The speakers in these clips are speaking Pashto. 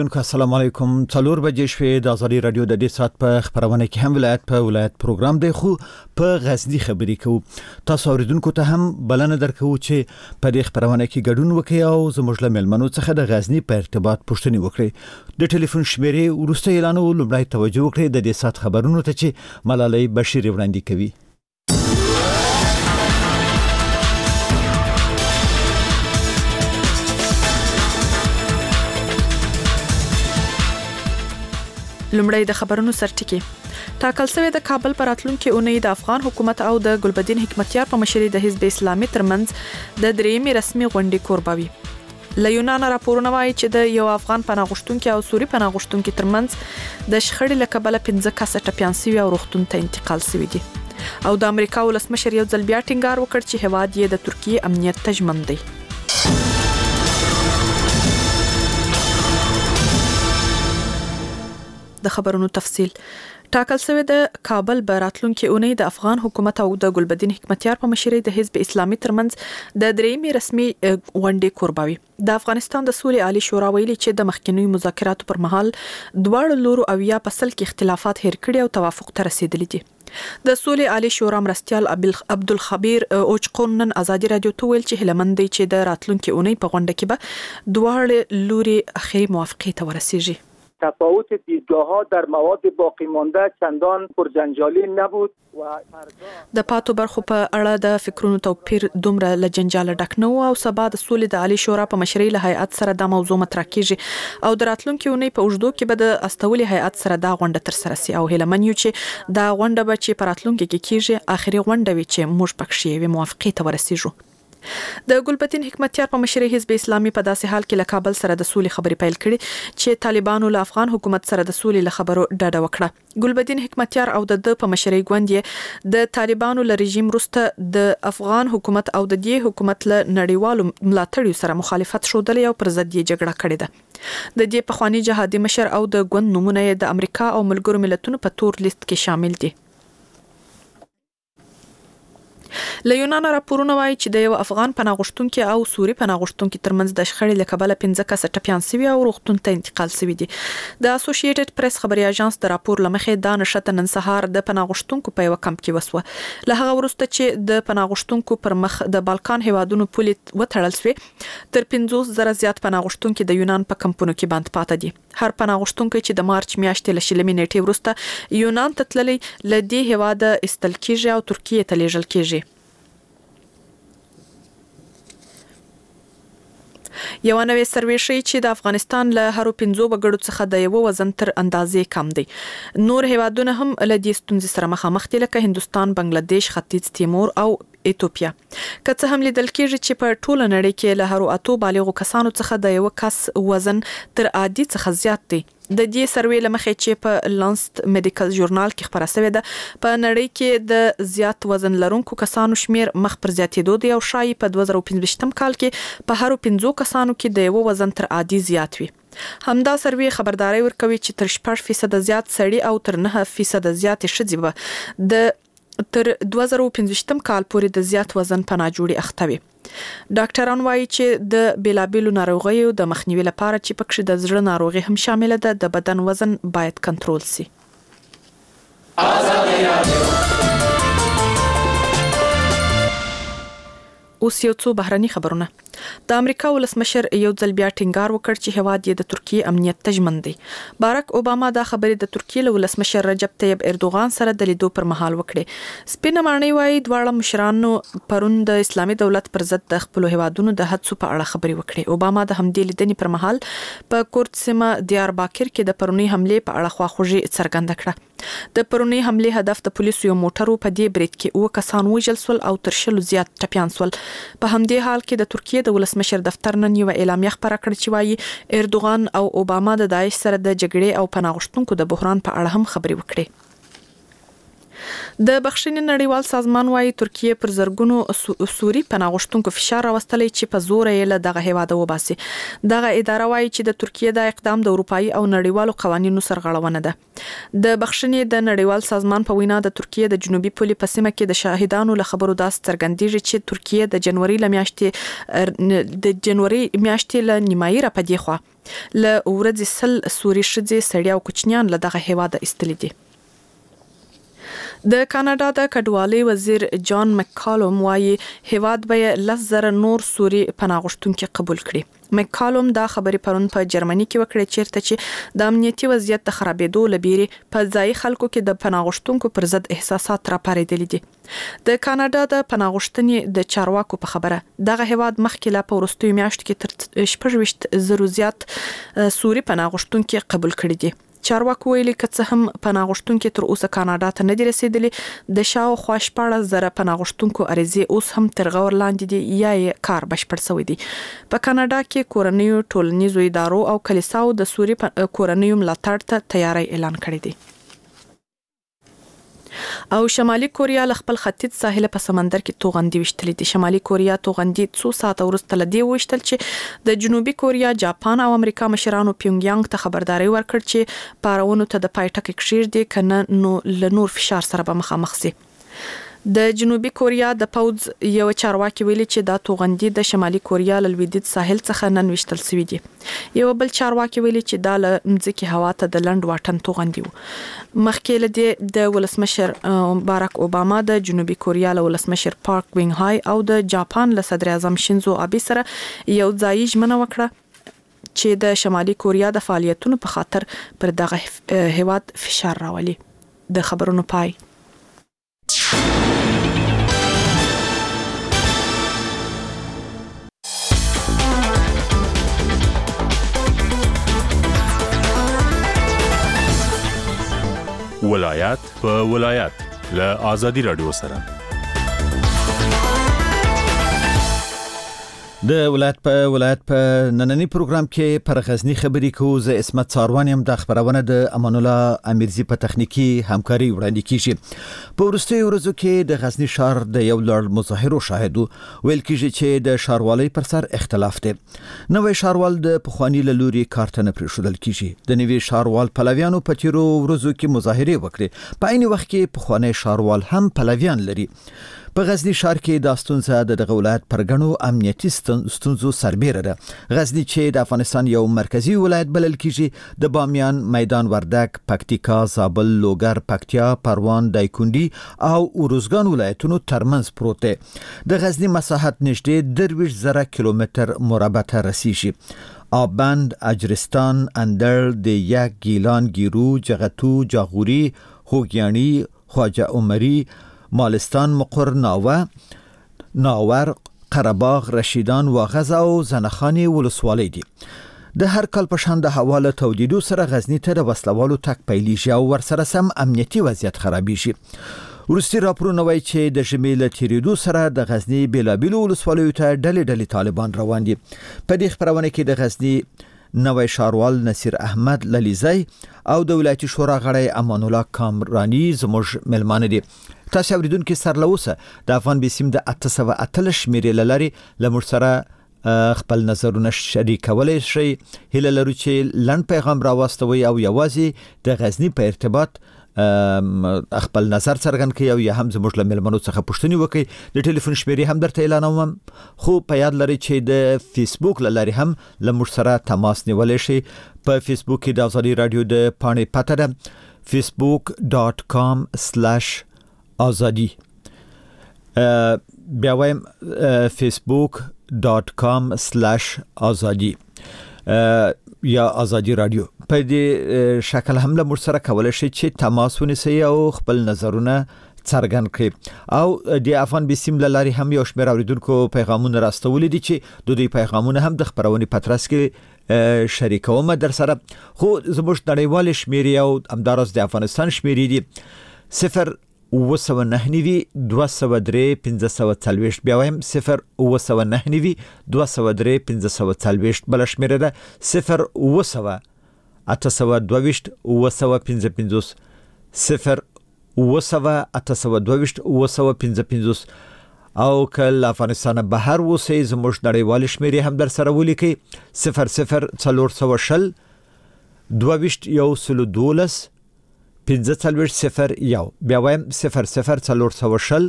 السلام علیکم. 4 بجې شوې د ازادي رادیو د دې سات په خبرونه کې هم ولایت پروګرام دی خو په غزنی خبرې کوو. تاسو اوریدونکو ته هم بلنه درکو چې په دې خبرونه کې ګډون وکړي او زموږ له ملمنو څخه د غزنی په ارتباط پوښتنه وکړي. د ټلیفون شمیرې ورسته اعلان ولومړی توجه وکړي د دې سات خبرونو ته چې ملالۍ بشیر وړاندې کوي. لومړی د خبرونو سرټکی. ټاکل شوی د کابل پر راتلونکي اونۍ د افغان حکومت او د ګلبدین حکمتیار په مشرۍ د حزب اسلامي ترمنځ د درېمې رسمي غونډې کوربوي. له یونان راپورونه وايي چې د یو افغان پناه غوښتونکي او سوري پناه غوښتونکي ترمنځ د شخړې له کبله 15 کسه ټپيان شوي او روغتون ته انتقال شوي دي. او د امریکا ولسمشر یو ځل بیا ټینګار وکړ چې هواد یې د ترکیې امنیت ته ژمن دی. د خبرونو تفصیل. ټاکل شوی د کابل په راتلونکي اونۍ د افغان حکومت او د ګلبدین حکمتیار په مشرۍ د حزب اسلامي ترمنځ د درېمې رسمي غونډې کوربوي. د افغانستان د سولې عالی شورا ویلي چې د مخکنیو مذاکراتو پر مهال دواړو لورو اویا پسل کې اختلافات هیر کړي او توافق ته رسیدلي دي. د سولې عالی شورا مرستيال عبدالخبیر اوچقون نن ازادي رادیو ته ویل چې هلمند دی چې د راتلونکي اونۍ په غونډه کې به دواړو لوري اخري موافقه ته ورسیږي. تفاوت دیدگاه‌ها در مواد باقی مانده چندان پرجنجالی نبود و د پاتو برخو په اړه د فکرونو توپیر دومره له جنجال ډک نه او سبا د سولې د عالی شورا په مشرۍ له هیئت سره د موضوع مطرح کیږي او د راتلونکي اونۍ په اوږدو کې به د استولي هیئت سره د غونډه تر سره سي او هلمن یو چې د غونډه به چې په راتلونکي کې کیږي اخري غونډه وي چې موږ پکښې وي موافقه ته ورسیږو. د ګلبدین حکمتیار په مشرۍ حزب اسلامي په داسې حال کې له کابل سره د سولې خبرې پیل کړي چې طالبانو له افغان حکومت سره د سولې له خبرو ډډه وکړه. ګلبدین حکمتیار او د په مشرۍ ګوند د طالبانو له رژیم وروسته د افغان حکومت او د دې حکومت له نړیوالو ملاتړیو سره مخالفت شودلې او پر ضد یې جګړه کړې ده. د دې پخوانی جهادي مشر او د ګوند نمونه د امریکا او ملګرو ملتونو په تور لیست کې شامل دي. له یونان راپورونه وايي چې د یو افغان پناه غوښتونکي او سوري پناه غوښتونکي ترمنځ د شخړې له کبله 15 کسه ټپيان شوي او روغتون ته انتقال شوي دي. د اسوسییټډ پریس خبري اژانس د راپور لمخې دا نشته نن سهار د پناه غوښتونکو په یو کمپ کې وسوه. له هغه وروسته چې د پناه غوښتونکو پر مخ د بالکان هیوادونو پولې وتړل شوې تر 15,000 زیات پناه غوښتونکي د یونان په کمپونو کې بند پاتې دي. هر پناه غوښتونکي چې د مارچ میاشتې له شلمې نیټې وروسته یونان ته تللی له دې هیواده استل کیږي او ترکیې ته لیږل کیږي. یو نوې سروې ښیي چې د افغانستان له هرو 15 وګړو څخه د یو وزن تر اندازې کم دی. نور هیوادونه هم له دې ستونزې سره مخامخ دي لکه هندستان، بنگلاديش، ختیځ تیمور او ایتوپیا. که څه هم لیدل کېږي چې په ټوله نړۍ کې له هرو 8 بالغو کسانو څخه د یو کس وزن تر عادي څخه زیات دی. د دې سروې لمخې چې په لانست میډیکل ژورنال کې خبره شوې ده په نړۍ کې د زیات وزن لرونکو کسانو شمیر مخ پر زیاتېدو دی او شایي په 2015 کال کې په هرو 15 کسانو کې د یو وزن تر عادي زیات وي. همدا سروې خبرداري ورکوي چې تر 4% زیات سړي او تر 9% زیات ښځې به د تر 2015 کال پورې د زیات وزن پناه جوړي اخته وي. ډاکټران وایي چې د بیلابیلو ناروغیو د مخنیوي لپاره چې پکې د زړه ناروغي هم شامل ده د بدن وزن باید کنټرول شي. اوس یو څو بهرني خبرونه. د امریکا ولسمشر یو ځل بیا ټینګار وکړ چې هواد یې د ترکیې امنیت ته ژمن دی. باراک اوباما دا خبرې د ترکیې له ولسمشر رجب طیب اردوغان سره د لیدو پر مهال وکړې. سپینه ماڼۍ وايي دواړه مشرانو پرون د اسلامي دولت پر ضد د خپل هیوادونو د هڅو په اړه خبرې وکړې. اوباما د همدې لیدنې پر مهال په کورد سیمه دیارباکر کې د پرونی حمله په اړه خواخوږي څرګنده کړه. د پرونی حمله هدف د پولیسو یو موټرو په دې برید کې او کسان وژل شول او تر شلو زیات ټپيان شول. په همدې حال کې د ترکیې د ولسمشر دفتر نن یو اعلامیه خبره کړې چې وايي اردوغان او اوباما د داعش سره د جګړې او پناه غوښتونکو د بحران په اړه هم خبرې وکړې. د بخښنې نړیوال سازمان وايي ترکیه پر زرګونو سوري پناه غوښتونکو فشار راوستلی چې په زور یې له دغه هیواده وباسي. دغه اداره وايي چې د ترکیه د اقدام د اروپאי او نړیوالو قوانینو سرغړونه ده. د بخښنې د نړیوال سازمان په وینا د ترکیه د جنوبي پولې په سیمه کې د شاهدانو له خبرو داس څرګندېږي چې ترکیه د جنوري میاشتې له نیمایي را پدې خوا له ورځې سل سوري شځې سړي او کوچنیان له دغه هیواده ایستلي دي. د کاناډا د کډوالۍ وزیر جان مککالوم وايي هیواد به 10,000 نور سوري پناه غوښتونکي قبول کړي. مککالوم دا خبرې پرون په جرمني کې وکړه چیرته چې د امنیتي وضعیت د خرابېدو لبیري په ځای خلکو کې د پناه غوښتونکو پر ضد احساسات راپارېدلي دي. د کاناډا د پناه غوښتنې د چارواکو په خبره دغه هیواد مخکې لا په وروستیو میاشتو کې تر 16,000 زیات سوري پناه غوښتونکي قبول کړي دي. چارواکو ویلي که څه هم پناه غوښتونکي تر اوسه کاناډا ته نه دي رسیدلي، د شاوخوا 14,000 پناه غوښتونکو عریضې اوس هم تر غور لاندې دي یا یې کار بشپړ شوی دی. په کاناډا کې کورنیو ټولنیزو ادارو او کلیساو د سوري کورنیو ملاتړ ته تیاری اعلان کړی دی. او شمالي کوریا له خپل ختیځ ساحل په سمندر کې توغندي وشتلې دي. شمالي کوریا توغندي 2 ساعت وروسته لدی وشتل چې د جنوبي کوریا، جاپان او امریکا مشرانو پیونګیانګ ته خبرداري ورکړ چې پارونو ته د پایټک کښیر دي کنه نو له نور فشار سره به مخامخ شي. د جنوبي کوریا د پوز یو چارواکي ویلي چې دا توغندي د شمالي کوریا له لویدیځ ساحل څخه نن وشتل شوی دي. یو بل چارواکي ویلي چې دا له مځکي هوا ته د لند واټن توغندي وو. مخکې له د ولسمشر باراک اوباما د جنوبي کوریا له ولسمشر پارک وینګ هاي او د جاپان له صدر اعظم شینزو آبي سره یو ځای ژمنه وکړه چې د شمالي کوریا د فعالیتونو په خاطر پر دغه هیواد فشار راولي. د خبرونو پای. ولایت په ولایت له آزادي رادیو سره د ولایت په نننی پروګرام کې پر غزنی خبرې کوو. زه اسمت ساروان يم. د خبرونه د امان الله امیرزی په تخنیکی همکاري وړاندې کیږي. په ورستیو ورځو کې د غزنی شهر د یو لړ مظاهرو شاهدو ویل کیږي چې د شاروالۍ پر سر اختلاف دی. نوې شاروال د پخوانی لوري کارتنه پرې شودل کیږي. د نوې شاروال پلویانو په تیرو ورځو کې مظاهره وکړي. په عین وخت کې پخوانی شاروال هم پلویان لري. په غزنی ښار کې د ستونزه د دغه ولایت پرګنو امنیتي ستونزو سربېره ده. غزنی چې د افغانستان یو مرکزی ولایت بلل کیږي، د بامیان، میدان وردګ، پکتیکا، زابل، لوګر، پکتیا، پروان، دایکنډي او اروزګان ولایتونو ترمنځ پروت دی. د غزنی مساحت نږدې 23,000 کیلومتر مربع ته رسیږي. آبند، اجرستان، اندړ، دیګ، ګیلان، ګیرو، جغتو، جاغوري، خوګیانی، خواجه عمري، مالستان، مقر، ناور، قره‌باغ، رشیدان، واغز او زنخانی ولسوالۍ دي. د هر کال په شان د حواله تودیدو سره غزنی ته د وسلوالو تک پیلیږي او ورسره سم امنیتي وضعیت خرابېږي. ورستي راپورونه وایي چې د ژمي له تیریدو سره د غزنی بیلابیلو ولسوالیو ته ډلې طالبان روان دي. په دې خبرونه کې د غزنی نوې شاروال نصیر احمد للیزی او د ولایتي شورا غړی امان الله کامرانی زموږ ملمانه دي. تاسو اوریدونکو سرلوسه د افغان بیسیم د 838 شمیرې لاري لمر سره خپل نظرونه شریکولای شي. هله لرو چې لند پیغام راوستوي او یوازې د غزنی په ارتباط خپل نظر څرګند کړي او یا هم زموږ له ملمنو څخه پوښتنه وکړي. د ټلیفون شمیرې هم درته اعلانوم، خو په یاد لرئ چې د فیسبوک لاري هم لمر سره تماس نیولای شي. په فیسبوک کې د آزادي رادیو د پاڼې پته ده facebook.com/azadi. بیا وایم facebook.com/azadi یا آزادي رادیو. په دې شکل هم له موږ سره کولای شئ چې تماس ونیسئ او خپل نظرونه څرګند کړئ. او د افغان بیسیم لاري هم یو شمېر اوریدونکو پیغامونه راستولي دي چې د دوی پیغامونه هم د خبرونې پترس کې شریکوم در سره. خو زموږ نړیوال شمیرې او همدارس د افغانستان شمیرې دي 0-9-203-540. بیا وایم 0-9-203-540. بل شمیره ده 0-822-555. 928 او کله افغانستان بهر وسی زموږ نړیوال شمیرې هم در سره ولیکي 00420 2212 1501 بیا وایم 00420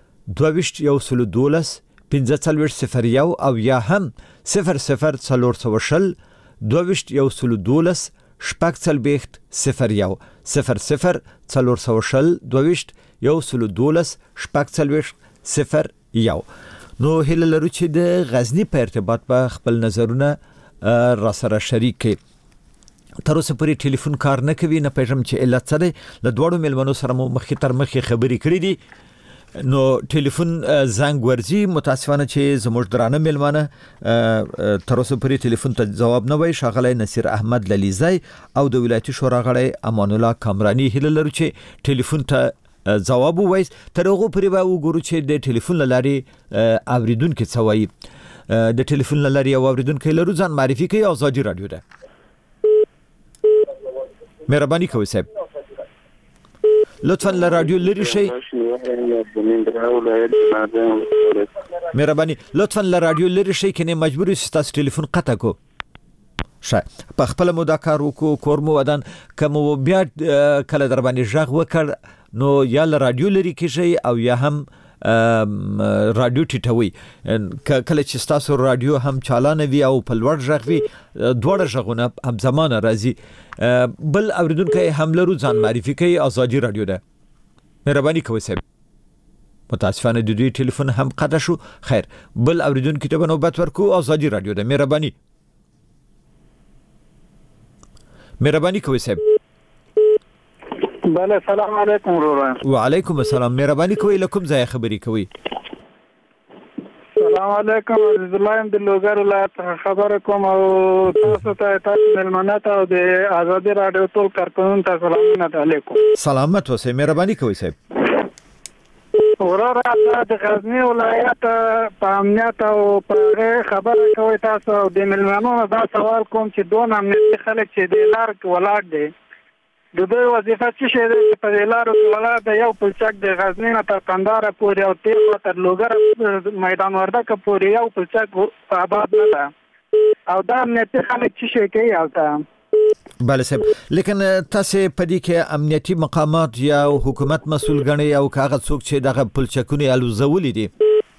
2212 1501 او یا هم 00420 2212 شپږ 01 00420 شپږ 01 نو هله لرو چې د غزنی په ارتباط په خپل نظرونه را سره شریک کړي. تر اوسه پورې ټلیفون کار نه کوي، نه پېژم چې علت څه دی. له دوړو ملمنو سره مو مخې تر مخې خبرې کړې دي، نو ټلیفون زنګ ورځي. متاسفانه چې زموږ درانه ملمانه تر اوسه پورې ټلیفون ته جواب نه وایي. ښاغلی نصیر احمد للیزی او د ولایتي شورا غړی امان الله کامرانی هله لرو چې ټلیفون ته جواب وایي. تر هغه پورې به وګورو چې د ټلیفون لاري اوریدونکو څه وایي. د ټلیفون لاري اوریدونکو لرو ځان معرفي کوي. آزادي رادیو ده، مهرباني کوئ صاحب لطفا لرادیو لري شي. مهرباني لطفا لرادیو لري شي کنه مجبور یې تاسو ټلیفون قطع کو. شه په خپل مو دا کار وکړو کور مو ودان کوم بیا کله در باندې ژغ وکړ نو یا رادیو لري کیږي او یا هم رادیو ټیټوي. کله چې تاسو رادیو هم چالانه وي او په لوړ ژغ وي دوړه ژغونه هم زمانه راځي. بل اوریدونکو هم لرو ځان معرفي کوي. آزادي رادیو ده، مهرباني کوئ صاحب. متاسفانه د دوی ټلیفون هم قطع شو. خیر بل اوریدونکو ته نوبت ورکو. آزادي رادیو ده، مهرباني کوئ صاحب. بله سلام علیکم ورور. وعلیکم السلام. مهرباني کوئ لکم ځای خبرې کوي. سلام علیکم عزیز الله ام د لوګر ولایت خبر کوم او تاسو ته ملمنه ته د آزادي رادیو ټول کارکونکو ته سلامونه علیکم. سلامت اوسئ. مهرباني کوئ صاحب. ورور د غزنی ولایت په امنیت او په خبره کوي تاسو د ملمنو دا سوال کوم چې دوه امنیتي خلک چې د لار ولاړ دي د دوی وظیفه څه شي چې په لارو کې ولاړ دی. یو پلچک د غزنی نه تر قندهار پورې او تیر تر لوګر میدان وردګ پورې یو پلچک آباد نه ده او دا امنیتي خلک څه شي کوي البته. بله صاحب، لیکن تاسو په دې کې امنیتي مقامات یا حکومت مسؤل غني او کاغه څوک چې دغه پلچکونه الوزولې دي؟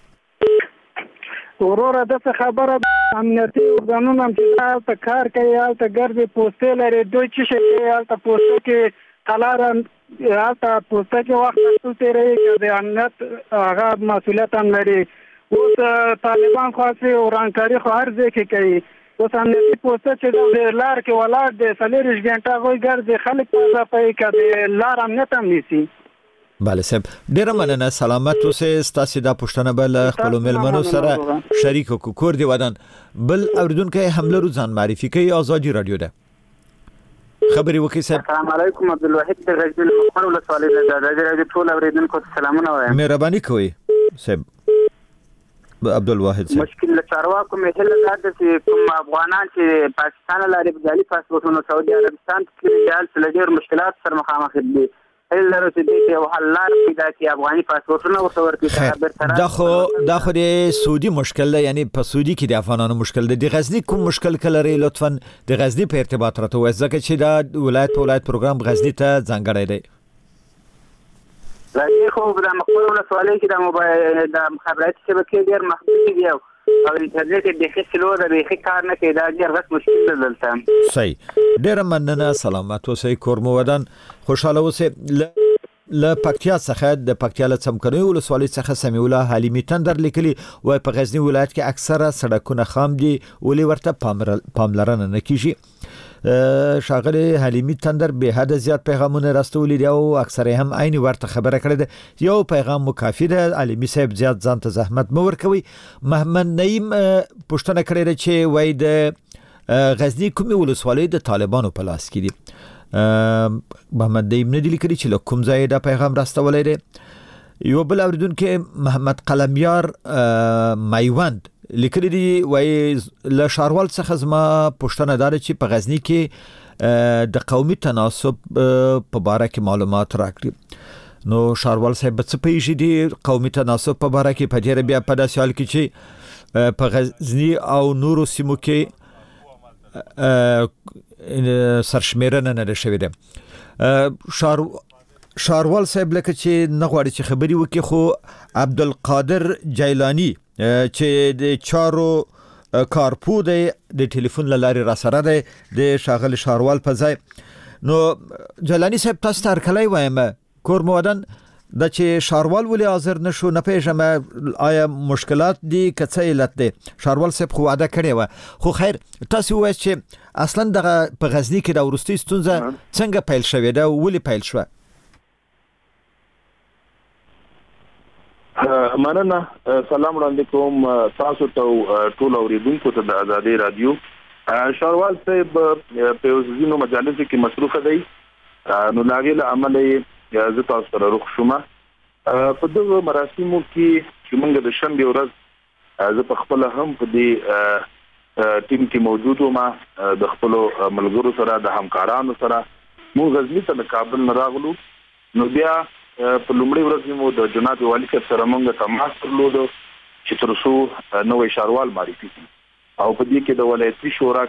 وروره د خبره امنیتي ورغانونه چې تاسو کار کوي البته ګرځي پوسټه لري دوی چې شي البته پوسټه کې قلار البته پوسټه کې وخت تللی دی د امنیت هغه مسؤلیت هم لري. اوس طالبان خاصه ورانکاري خو هر ځای کې کوي. اوس امنیتي پوسټه چې د لار کې ولاړ دی 40 غنټه غوي ګرځي خلک په ځای کې لار امنیت هم نيسي. بله صاحب ډیره مننه. سلامت اوسئ. تاسو دا پښتنه بل خپل ملمنو سره شریک کو کور دی ودان. بل اوریدونکو حمله رو ځان معرفي کوي. آزادي رادیو ده، خبري وکي صاحب. السلام علیکم عبدالواحد غزل مخبر ولسوالی د آزادي رادیو ټول اوریدونکو ته سلامونه وایم. مهرباني کوئ صاحب. عبدالواحد صاحب مشکل چارواکو مې هله دا چې کوم افغانان چې پاکستان لاري بجالي پاسپورتونو سعودي عربستان کې جال څلګر مشکلات سره مخامخ دي. هله چې دې یو حل لار پیدا کړي افغاني پاسپورتونه ورته ورکړي. دا خو د سعودي مشکل دی، یعنی په سعودي کې د افغانانو مشکل دی. د غزنی کوم مشکل کلري لطفا د غزنی په ارتباط راته وایي ځکه چې دا ولایت پروګرام غزنی ته ځانګړی دی. راځي خو د مخبر ولسوالۍ کې د موبایل د خبراتي شبکې ډېر محدود دي او انټرنیټ د خسلو د بيخي کار نه کوي. دا ډېر غټ مشکل دلته. صحیح. ډېر مننه. سلامت اوسئ. کور مو ودان خوشاله اوسئ. ل پکتیا څخه د پکتیا له څمکنیو ولسوالۍ څخه سمیع الله حلیمی تندر لیکلي وای په غزنی ولایت کې اکثره سړکونه خام دي ولې ورته پاملرنه نه کیږي. شاغلی حلیمی تندر به حد زیات پیغامونه راستولي دي او اکثره هم عین ورته خبره کړې ده. یو پیغام مکافي ده. علیمی صاحب زیات ځان ته زحمت مور کوي. محمد نعیم پښتنه کړې ده چې وای د غزنی کومي ولسوالۍ د طالبانو په لاس کې دي. محمد نعیم نه دی لیکلي چې کوم ځای دا پیغام راستولې ده. یو بل اوریدونکو محمد قلمیار میوند لیکلي دی وای له شاروال څخه زما پښتنه دار چې په غزنی کې د قومي تناسب په باره کې معلومات راکړي. نو شاروال صاحب څه پیښې دي قومي تناسب په اړه کې په ډیره بیا په داسې حال کې چې په غزنی او نورو سیمو کې سرشمیرنه نه شوې ده شاروال صاحب لکه چې نغواړي چې خبري وکړي خو عبدالقادر جیلانی چې د چارو کارپو د ټلیفون لارې را سره ده د شاغل شاروال په ځای نو جیلانی صاحب تاسو تر کله وایم کور مودن د چې شاروال ولې حاضر نشو نه پیژنم آیا مشکلات دي کڅه علت دي شاروال صاحب خو وعده کړی و خو خیر تاسو وایئ چې اصلا دغه په غزنی کې د ورستي ستونزه څنګه پیل شوې ده ولې پیل شوه مننه سلام وړاندې کوم تاسو ته ټول اوریدونکو ته د آزادۍ رادیو شاروال صاحب په وزینو مجالس کې مصروف دی نو لاګي له عمل زه تاسو سره روخ شوم په دغه مراسمو کې چې موږ د شنبه ورځ زه په خپل هم په دې ټیم کې موجود وم د خپل ملګرو سره د همکارانو سره موږ غزنی ته کابل نه راغلو نو بیا په لومړي ورځ مو د جناب والي صاحب سره موږ تماس درلود چې تر څو نوې شاروال معرفي کړي او په دې کې د ولایتي شورا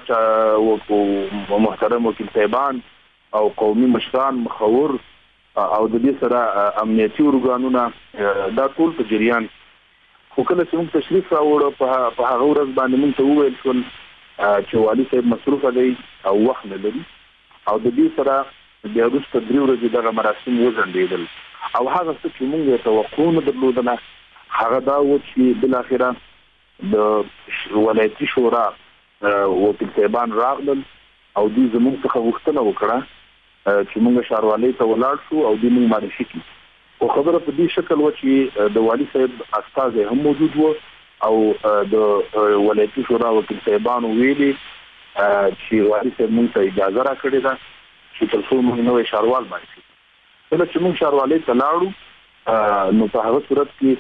او محترم وکیل صاحبان او قومي مشران مخور او د دې سره امنیتي ارګانونه دا ټول په جریان خو کله چې موږ تشریف راوړو په هغه ورځ باندې موږ ته وویل شول چې والي صاحب مصروف دی او وخت نه لري او د دې سره بیا وروسته 3 ورځې دغه مراسم وځنډېدل او هغه څه چې موږ توقع نه درلودله هغه دا و چې بل اخره د ولایتي شورا وکیل صاحبان راغلل او دوی زموږ څخه غوښتنه وکړه چې موږ شاروالۍ ته ولاړ شو او دوی موږ معرفي کړي او خبره په دې شکل و چې د والي صاحب استازي هم موجود وو او د ولایتي شورا وکیل صاحبان ویلي چې والي صاحب موږ ته اجازه راکړې ده چې تر څو موږ نوې شاروال معرفي کله چې موږ شاروالۍ ته لاړو نو په هغه صورت کې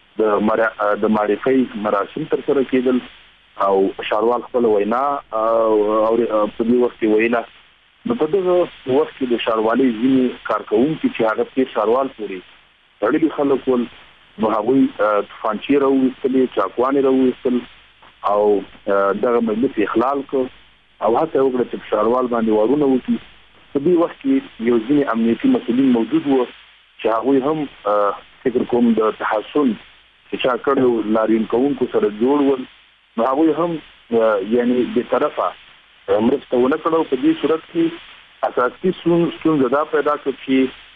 د معرفي مراسم تر سره کېدل او شاروال خپل وینا او په دې وخت کې وینا نو په دغه وخت کې د شاروالۍ ځینې کارکونکي چې هغه په شاروال پورې اړیکې خلک ول نو هغه فانچي راوستلې چاکوانې راوستل او دغه مجلس اخلال کو او هڅه وکړه چې شاروال باندې وارونه وکړي په دې وخت کې یو ځینې امنیتي مسؤلین موجود وو چې هغه هم فکر کوم د تحسن چې چا کړو لارین کوونکو سره جوړ ول نو هغه هم یعنی به طرفه مرسته ونه کړو په دې صورت کې اساسي ستونزه دا پیدا کړه چې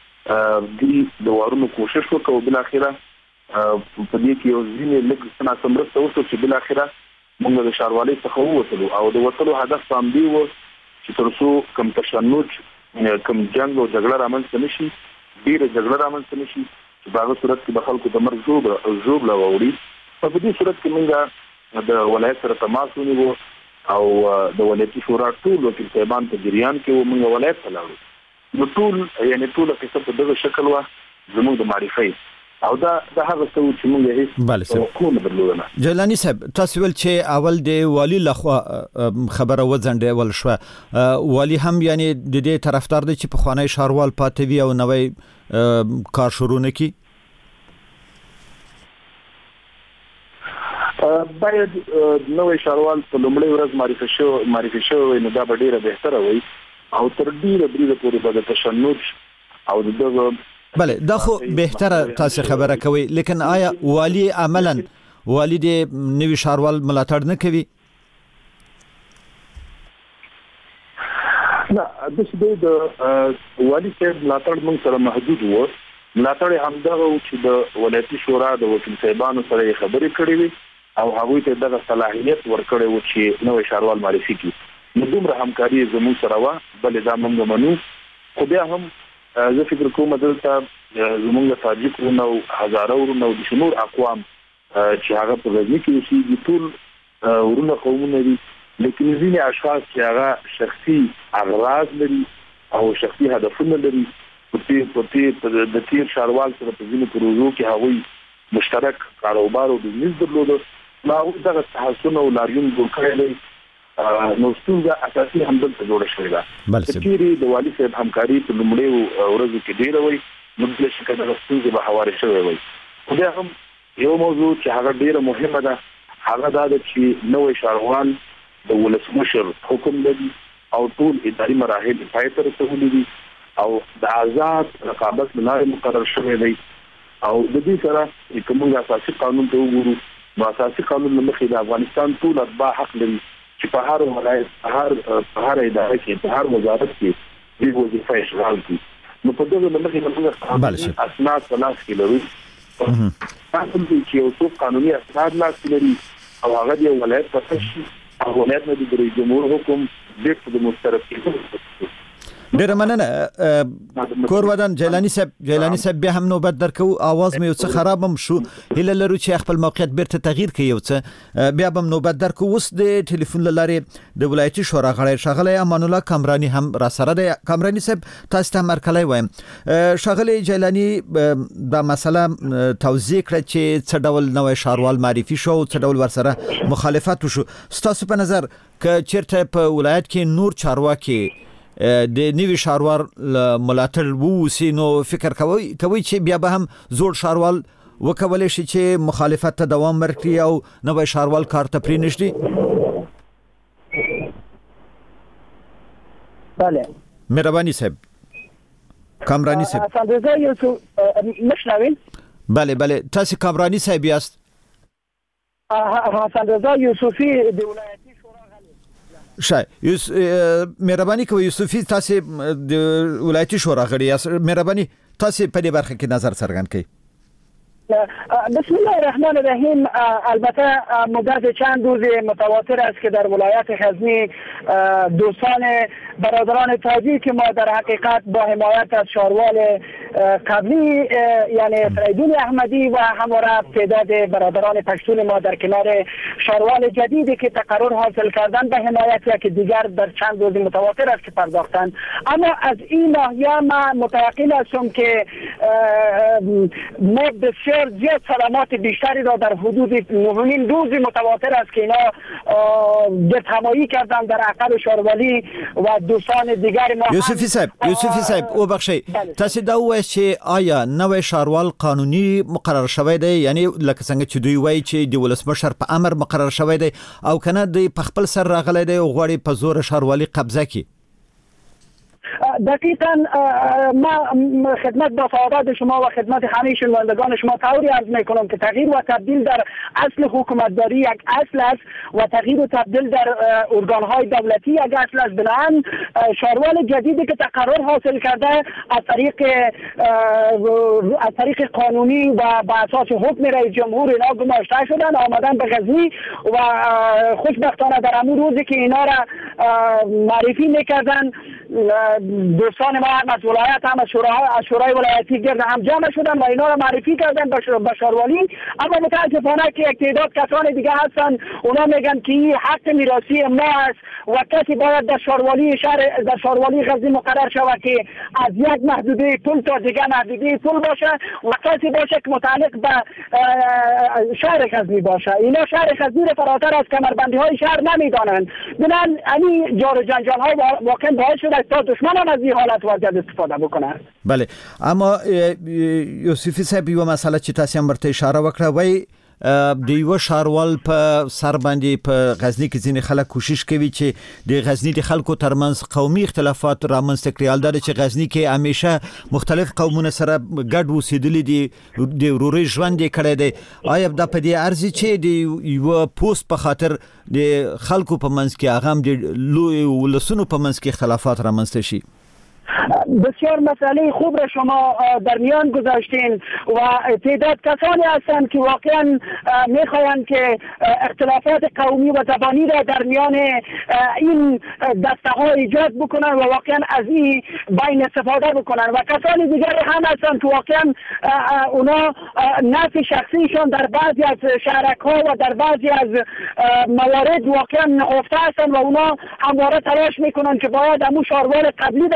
د وارونو کوشش وکړو بل اخره په دې کې یو ځینې لږ څه مرسته وکړو چې بل اخره موږ د شاروالۍ څخه ووتلو او د وتلو هدف هم دی و چې تر څو کم تشنج کم جنگ او جګړه رامنځته نشي ډیره جګړه رامنځته نشي چې په هغه صورت کې به خلکو ته مرګ ژوبله وړي په دې صورت کې موږ د ولایت سره تماس ونیو او د ولایتي شورا ټول وکیل صاحبان په جریان کې موږ ولایت ته لاړو نو ټول قصه په دغه شکل و زموږ د معرفي او دا هغه څه چې موږ هیڅ توقع نه درلوده جیلانی صاحب تاسو ول چې اول د والی لخوا خبره وځنډول شو والی هم یعنی د دې طرفدار دی چې په خوانی شاروال پاتوي او نوې کار شروع نکړي باید نوې شاروال په لومړی ورځ معرفي شو نو دا به ډیره بهتره وي او تر ډیره پورې به د تشنج او دغه بله دا خو بهتره تاسو خبره کوي لیکن آیا والی عملاً والی د نوې شاروال ملاتړ نه کوي نه د والی صاحب ملاتړ موږ سره محدود و ملاتړ همدغه چې د ولایتي شورا د وکیل صاحبانو سره خبرې کړې وي او هغه ته دغه صلاحیت ورکړی و چې نوې شاروال معرفي کړي نو دومره همکاري زموږ سره و بل دا موږ منو خو بیا هم زه فکر کوم دلته زموږ تاجک ورونو هزاره ورونو د شمول اقوام چې هغه په غزنی کې اوسېږي ټول ورونه قومونه دي لیکن ځینې اشخاص چې هغه شخصي اغراض لري او شخصي هدفونه لري د تیر شاروال سره په ځینو پروژو کې هغوی مشترک کاروبار او بزنس درلوده نو دغه تحسن او لاریون جوړ کړی دی نو ستونزه اساسي همدلته جوړه شوې ده چې د والي صاحب همکاري په لومړي ورځو کې ډیره وي نو د شکل د ستونزې به هوارې شوی وي. خو بیا هم یو موضوع چې هغه ډیره مهمه ده هغه دا ده چې نوې ښاروال د ولسمشر حکم لري او ټول اداري مراحل پای ته رسولي دي او د آزاد رقابت لپاره مقرر شوی دی. او د دې سره کوم اساسي قانون ته وګورو نو اساسي قانون مخې د افغانستان ټول اتباع حق لري چې په هر ولایت په هر اداره کې په هر وزارت کې د وظیفه اشغال کوي. نو په دغه مخې موږ اسناد په لاس کې لرو. تاسو چې یو څو قانوني اسناد لاس کې لري او هغه د ولایت په تشکیل او ولایت نه د رئیس جمهور حکم د مسترد کېدو. ډیر مننه کور ودان جیلانی صاحب بیا هم نوبت درکو आवाज مې یو څه خراب هم شو هله لرو چې خپل موقعیت بیرته تغییر کړي یو څه بیا هم نوبت درکو. اوس د ټلیفون لارې د ولایتي شورا غړی شغله امان الله کامرانی هم را سره دی. کامرانی صاحب تاسو ته مرکلای وایم شغله جیلانی دا مسله توضیح کړ چې څه ډول نوې ښاروال معرفي شو څه ډول ورسره مخالفت وشو. ستاسو په نظر ک چیرته په ولایت کې نور چارواکي د نوی ښاروال ملاتړ ووسی نو فکر کوي چې بیا به هم زوړ ښاروال وکولای شي چې مخالفت ته دوام ورکړي او نوی ښاروال کار ته پرې نشي؟ بله مهرباني صاحب کامرانی صاحب سندرزا یوسف مشنوین؟ بله تاسو کامرانی صاحب یاست؟ سندرزا یوسفی د ولایتي مهرباني کوي یوسفی تاسو د ولایتي شورا غړي یاست. مهرباني تاسو په دې برخه کې نظر څرګند کړئ. بسم الله الرحمن الرحیم. البته مدت چند روز متواتر است که در ولایت غزنی دوستان برادران تاجی که ما در حقیقت با حمایت از ښاروال قبلی یعنی فریدون احمدی و همواره تعداد برادران پشتون ما در کنار ښاروال جدیدی که تقرر حاصل کردن به حمایت یکی دیگر در چند روز متواتر است که پرداختند. اما از این ناحیه من متوقع هستم که ما بسیار زیاد صدمات بیشتری را در حدود 9 روز متواتر است که اینا گردهمایی کردن در عقب ښاروالی و دوستان دیگر ما. یوسفی صاحب او بخشی تاسو دا وایي چې آیا نوې ښاروال قانوني مقرر شوی دی یعنی لکه څنګه چې دوی وایي چې د ولسمشر په امر مقرر شوی دی او کنه د خپل سر راغلی دی او غواړي په زور ښاروالي قبضه کړي؟ دقیقاً ما خدمت با سعادت شما و خدمت همه شنوندگان شما طوری عرض میکنم که تغییر و تبدیل در اصل حکومتداری یک اصل است و تغییر و تبدیل در ارگانهای دولتی یک اصل است. بنابراین ښاروال جدیدی که تقرر حاصل کرده از طریق قانونی و با اساس حکم رئیس جمهور اینا گماشته شدن آمدن به غزنی و خوشبختانه در همون روزی که اینا را معرفی میکردن دوستان ما هم از ولایت هم از شورای ولایتی گرد هم جمع شدن و اینا رو معرفی کردن به ښاروالي. اما متاسفانه که یک تعداد کسان دیگه هستن اونا میگن که این حق میراثی ما است و کسی باید در ښاروالي غزنی مقرر شود که از یک محدوده پول تا دیگه محدوده پول باشه و کسی باشه که متعلق به شهر غزنی باشه. اینا شهر غزنی رو فراتر از کمربندی های شهر نمیدانند. بنابراین این جار و جنجال های واقعا باعث شده تا دشمن هم از این حالت وضعیت استفاده بکنه. بله اما یوسفی صاحب یو مسله چې تاسو هم ورته اشاره وکړه وای د یو ښاروال په سر باندې په غزنی کې ځینې خلک کوشش کوي چې د غزنی د خلکو ترمنځ قومي اختلافات رامنځته کړي. البته چې غزنی کې همیشه مختلف قومونه سره ګډ اوسېدلي دي د ورورۍ ژوند یې کړی دی. آیا دا په دې ارزي چې د یو پوسټ په خاطر د خلکو په منځ کې هغه هم د لوی ولسونو په منځ کې اختلافات رامنځته شي؟ بسیار مسئله خوب را شما در میان گذاشتین و تعداد کسانی هستند که واقعا میخواهند که اختلافات قومی و زبانی را در میان این دسته ها ایجاد بکنن و واقعا از این بین استفاده بکنن و کسانی دیگر هم هستند که واقعا اونا نفع شخصیشان در بعضی از شهرک ها و در بعضی از موارد واقعا نهفته هستند و اونا همواره تلاش میکنن که باید همون ښاروال قبلی در ولایت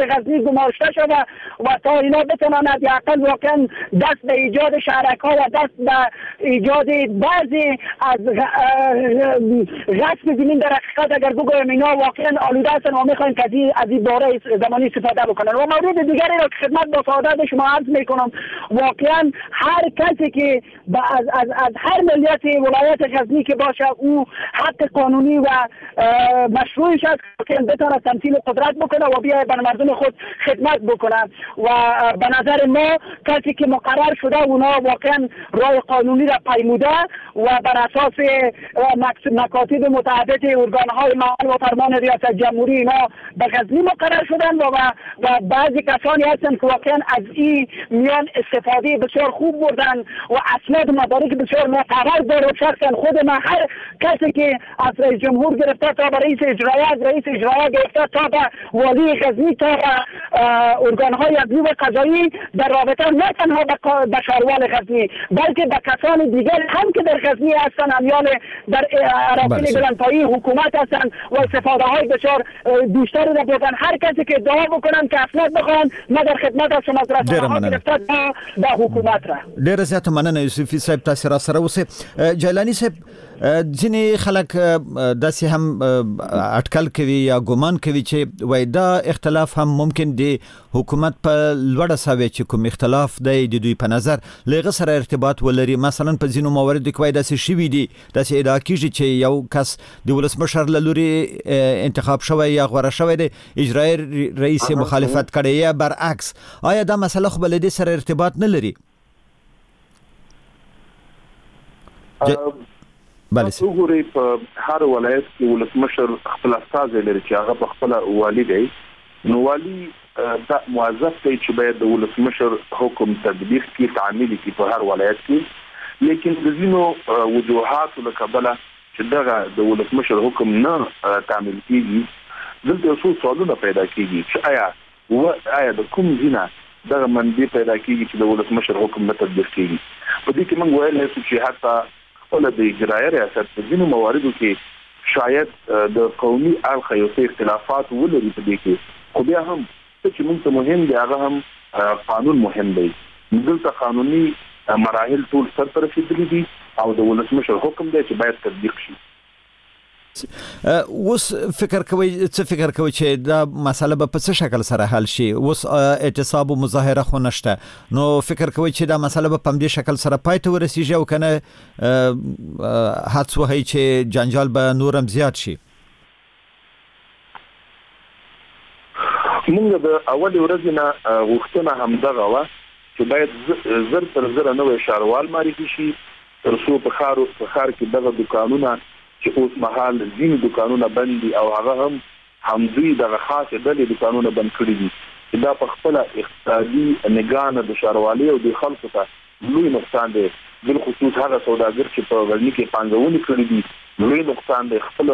غزنی گماشته شده و تا اینا بتواند یعقل واقعا دست به ایجاد شهرک ها و دست به ایجاد بعضی از غصب زمین در حقیقت اگر بگویم اینا واقعا آلوده هستن و میخواین که از این باره زمانی استفاده بکنن. و مورد دیگری را که خدمت با سعادت شما عرض میکنم، واقعا هر کسی که از هر ملیت ولایت غزنی که باشه او حق قانونی و مشروعش است که بتونه تمثیل قدرت بکنه و بیاید بر مردم خود خدمت بکنه. و به نظر ما کسی که مقرر شده اونا واقعا راه قانونی را پیموده و بر اساس مکاتب متعدد ارگانهای معاون و فرمان ریاست جمهوری اینا به غزنی مقرر شدن و بعضی کسانی هستن که واقعا از این میان استفاده بسیار خوب بردن و اسناد مدارک بسیار معتبر داره. شخصا خود من هر کسی که از رئیس جمهور گرفته تا به رئیس اجرایی، از رئیس اجرایی گرفته تا به والی غزنی تا به ارگانهای عدلی و قضایی در رابطه نه تنها به شهروال غزنی بلکه به کسان دیگر هم که در غزنی هستن امیال در اراضی بلندپایه حکومت هستن و استفاده های بسیار بیشتری را بردن. هر کسی که ادعا بکنن که اسناد بخوان ما در خدمت از شما رسانه‌ها گرفته تا حکومت را. ډیره زیاته مننه یوسفي صاحب، تاسو را سره اوسئ. جیلانی صاحب، ځینې خلک داسې هم اټکل کوي یا ګمان کوي چې وای دا اختلاف هم ممکن دی حکومت په لوړه ساوي چې کوم اختلاف دی د دوی په نظر لغه سره ارتباط ولري. مثلا په ځینو مواردو کې وای داسې شوي دي، داسې ادعا کیږي چې یو کس د ولسمشر له لوري انتخاب شوی یا غوړه شوی دی، اجرایی رئیس مخالفت کړي یا برعکس. آیا دا مسله خو بل دې سره ارتباط نه لري؟ بله وګورئ، په هر ولایت کې ولسمشر خپل استازی لري چې هغه په خپل والی دی. نو والی دا موظف دی چې باید د ولسمشر حکم تطبیق کړي، تعمیل کړي په هر ولایت کې. لیکن د ځینو وجوهاتو له کبله چې دغه د ولسمشر حکم نه تعمیل کیږي، دلته یو څو سوالونه پیدا کیږي چې آیا د کوم ځینه دغه منبع پیدا کیږي چې د ولسمشر حکم نه تطبیق کیږي. په دې کې موږ ویلی شو چې حتی خپل د اجرایي ریاست په ځینو مواردو کې شاید د قومي اړخه یو څه اختلافات ولري په دې کې، خو بیا هم څه چې موږ ته مهم دی هغه هم قانون مهم دی. دلته قانوني مراحل ټول سرته رسېدلي دي او د ولسمشر حکم دی چې باید تطبیق شي. اوس فکر کوي چې دا مسله به په څه شکل سره حل شي؟ اوس اعتصاب او مظاهره خو نشته، نو فکر کوي چې دا مسله به په دې شکل سره پای ته ورسیږي او کنه حدس وهي چې جنجال به نورم زیات شي؟ موږ د اول ورځې نه غوښتنه همدغه وه چې باید زر تر زره نوی ښاروال معرفي شي، تر څو په ښار کې دغه دوکانونه چې اوس مهال ځینې دوکانونه بند دي او هغه هم همدوی دغه خاصې ډلې دوکانونه بند کړي دي چې دا په خپله اقتصادي نګاه نه د ښاروالۍ او د خلکو ته لوی نقصان دی. بالخصوص هغه سوداګر چې په غزني کې پانګونې کړي دي لوی نقصان دی. خپله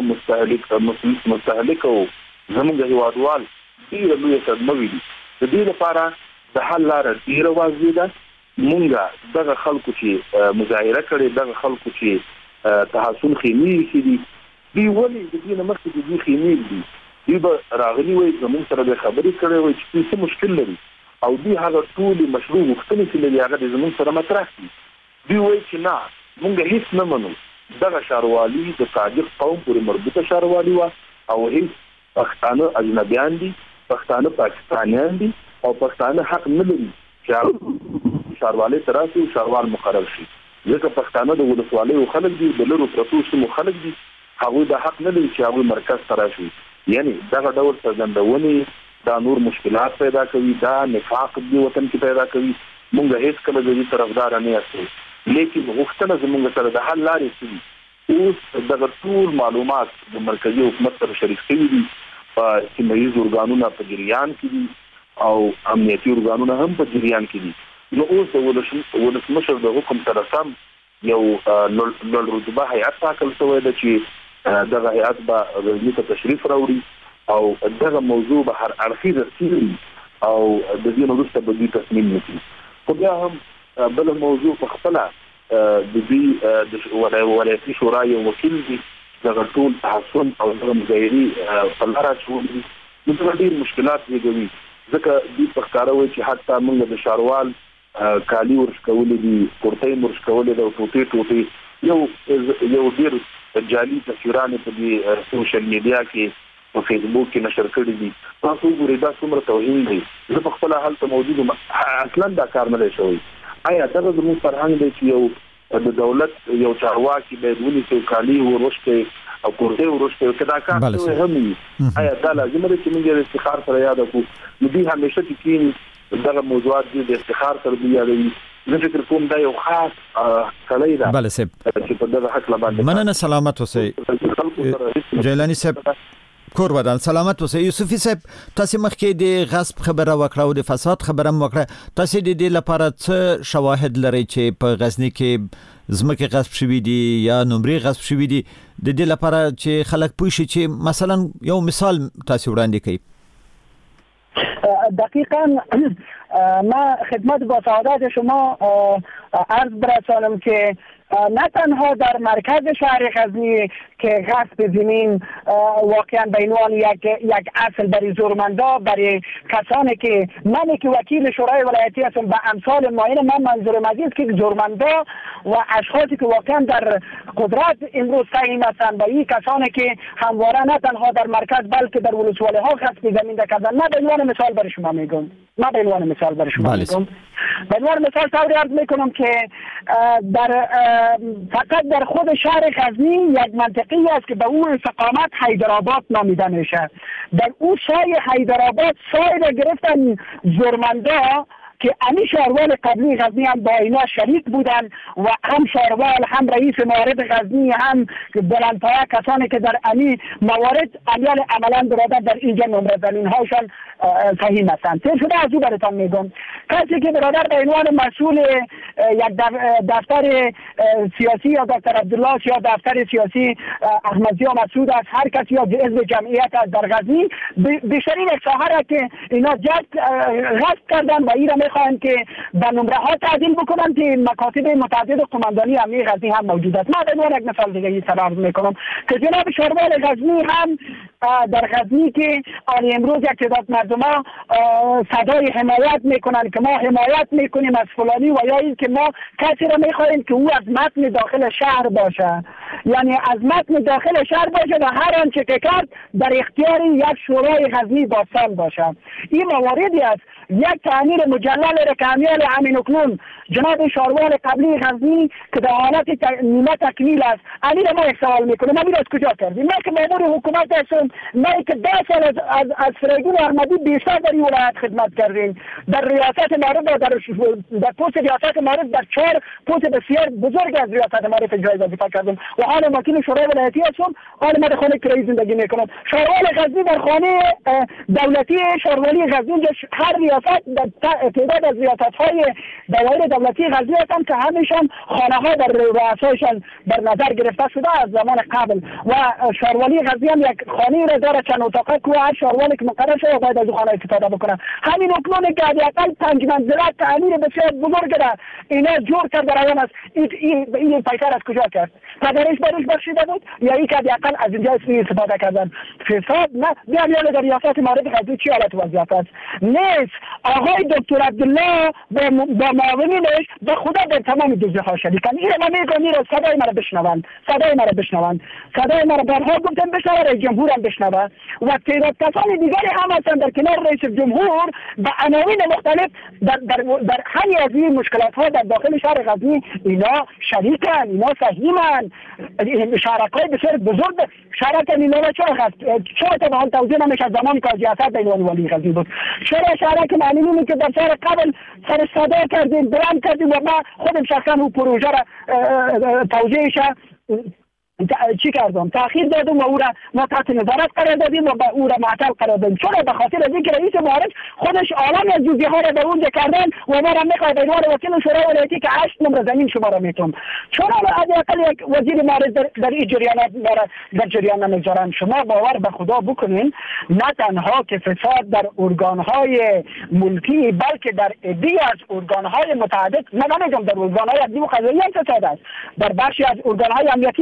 مستهلک او زموږ هېوادوال ډېره لویه صدمه وي. د دې لپاره د حل لاره ډېره واضح ده. مونږ دغه خلکو چې مظاهره کړې، دغه خلکو چې تحصل خیمې کې دي، دوی ولې د دې نه مخکې د دوی خیمې دي، دوی به راغلي وای زموږ سره د خبرې کړی وای چې دوی څه مشکل لري او دوی هغه ټولې مشروع غوښتنې چې لري هغه د زموږ سره مطرح کړي. دوی وایي چې نه مونږ هیڅ نه منو، دغه ښاروالي د صادق قوم پورې مربوطه ښاروالي وه او هیڅ پښتانه اجنبیان دي، پښتانه پاکستانیان دي او پښتانه حق نه لري چې ښاروالۍ ته راشي او ښاروال مقرر شي. ځکه پښتانه د ولسوالیو خلک دي، د لرو پرتو سیمو خلک دي، هغوی د حق نه لري چې هغوی مرکز ته راشي. یعنی دغه ډول څرګندونې دا نور مشکلات پیدا کوي، دا نفاق دی وطن کې پیدا کوي. مونږ هیڅ کله د دې طرفدار نه یاستو، لیکن غوښتنه زموږ سره د حل لارې څه دي. اوس دغه ټول معلومات د مرکزي حکومت سره شریک شوي دي، په سیمه ییز ارګانونه په جریان کې دي او امنیتي ارګانونه هم په جریان کې دي. نو اوس د ولسمشر د حکم سره سم یو لوړ رتبه هیئت ټاکل شوی ده چې دغه هیئت به غزني ته تشریف راوړي او دغه موضوع به هر اړخیزه څېړي او د دې نه وروسته به دوی تصمیم نیسي. خو بیا هم بله موضوع په خپله د دوی د ولایتي شورا یو وکیل دي، دغه ټول تحصن او دغه مظاهرې په لاره اچولي دي. نو دغه ډېر مشکلات زېږوي. ځکه دې په ښکاروي چې حتی موږ د شاروال کالی ورشکولې دي کورتۍ ورشکولې د ټوټي یو ډیر جعلي تصویرونه په دې سوشل میډیا کې په فیسبوک کې نشر کړي دي. تاسو ګورئ دا څومره توهین دی. زه په خپل حالت موجود اصلا دا کار نه شوی. آیا دا زموږ فرهنګ دی چې یو د دولت یو چارواکي به ونیسي کالی ورشته او کورته ورشته کدا کار هم آیا دا لازم دی چې موږ د استخار سره یاد کړو. نو دې همیشه چې دغه موضوعات د استخار سره دی یادوي. زه فکر کوم دا یو خاص کلی ده. بله سب چې په دغه حق باندې مننه سلامت اوسئ جیلانی صاحب. کور ودان سلامت اوسئ. یوسفی صاحب تاسو مخکې د غصب خبره وکړه او د فساد خبره وکړه. تاسو د دې لپاره څه شواهد لرئ چې په غزنی کې زمکه غصب شوې دي یا نمرې غصب شوې دي د دې لپاره چې خلک پوه شي چې مثلا یو مثال تاسو وړاندې کړئ؟ دقیقاً ما خدمت با سعادت شما عرض برسانم که نه تنها در مرکز شهر غزنی که غصب زمین واقعا به عنوان یک اصل برای زورمندا، برای کسانی که من که وکیل شورای ولایتی هستم به امثال معین من منظورم از است که زورمندا و اشخاصی که واقعا در قدرت امروز سهیم هستند و این کسانی که همواره نه تنها در مرکز بلکه در ولسوالی ها غصب زمین کردن. من به عنوان مثال برای شما میگم به عنوان مثال طوری عرض میکنم که فقط در خود شهر غزنی یک منطقه است که به اون استقامت حیدرآباد نامیده میشه. در اون سای حیدرآباد سای را گرفتن زورمندا که امی شاروال قبلی غزنی هم با اینا شریک بودن و هم شاروال هم رئیس معارض غزنی هم بلندپایه کسانی که در امی موارد عملا برادر در اینجا نمره زمین هاشان صحیح هستند. تیر شده از او براتان میگم کسی که برادر به عنوان مسئول یک دفتر سیاسی یا دکتر عبدالله یا دفتر سیاسی احمدی یا مسعود است، هر کسی یا عضو جمعیت است در غزنی، بیشترین ساحه را که اینا غصب کردن و این را میخواهند که به نمره ها تعدیل بکنن که مکاتب متعدد قماندانی امنیه غزنی هم موجود است. من به عنوان یک مثال دیگه سر عرض میکنم که جناب شاروال غزنی هم در غزنی که آن امروز یک تعداد مردم صدای حمایت میکنن که ما حمایت میکنیم از فلانی و یا این که ما کسی را میخواهیم که او از متن داخل شهر باشه، یعنی از متن داخل شهر باشه و هر آنچه که کرد در اختیار یک شورای غزنی باستان باشه. این مواردی است. یک تعمیر مجلل را که همین اکنون جناب شاروال قبلی غزنی که در حالت نیمه تکمیل است، علی را ما یک سوال میکنم امیر از کجا کردیم؟ ما که مامور حکومت هستیم، ما که 10 سال از فریدون احمدی بیشتر در این ولایت خدمت کردیم، در ریاست معارف در پست ریاست معارف در 4 پست بسیار بزرگ از ریاست معارف اجرایی وظیفه کردیم و حال وکیل شورای ولایتی هستم. حال ما در خانه کرایی زندگی میکنم. شاروال غزنی در خانه دولتی شاروالی غزنی هر ریاست در تعداد از ریاست‌های دوایر دولتی غزنی هستند که همیشون خانه‌ها در رؤسایشان در نظر گرفته شده از زمان قبل و شاروالی غزنی هم یک خانه را داره چند اتاقه که هر شاروالی که مقرر شده باید از خانه استفاده بکنه. همین اکنون که حداقل 5 منزله تعمیر بسیار بزرگ را اینا جور کرد در ایام است. این پیکر از کجا کرد؟ پدرش برش بخشیده بود یا این که حداقل از اینجا استفاده کردن؟ فساد نه. بیان در ریاست معارف غزنی چی حالت وضعیت است؟ نیست. آقای دکتر عبدالله با معاونینش به خدا در تمام دوزه ها شریکن. این ما میگم این صدای مرا بشنوند، صدای مرا برها گفتم بشنوند، رئیس جمهور هم بشنوند و تعداد کسان دیگری هم هستند در کنار رئیس جمهور به عناوین مختلف در همین از این مشکلات ها در داخل شهر غزنی اینا شریکن، اینا سهیمن. شرکای بسیار بزرگ شرکت اینا چرا تا به حال توضیح نمیشه از زمان کاظمی اسد به عنوان ولی غزنی بود. چرا شرکت معلومه که در سال قبل سر صدا کردیم بلند کردیم و ما خودم شخصا اون پروژه را توضیحش چی کردم تأخیر دادم و او را ما تحت نظارت قرار دادیم و او را معطل قرار دادیم. چرا؟ به خاطر از اینکه رئیس معارض خودش عالم از جزئیات ها را در اونجا کردن و ما را میخواد به عنوان وکیل شورای ولایتی که 8 نمره زمین شما را میتونم. چرا حداقل یک وزیر معارض در این جریانات در جریان نمیگذارن؟ شما باور به خدا بکنین نه تنها که فساد در ارگانهای ملکی بلکه در عده‌ای از ارگانهای متعدد، من نمیگم در ارگانهای عدلی و قضایی هم فساد است، در بخشی از ارگانهای امنیتی ما مشکل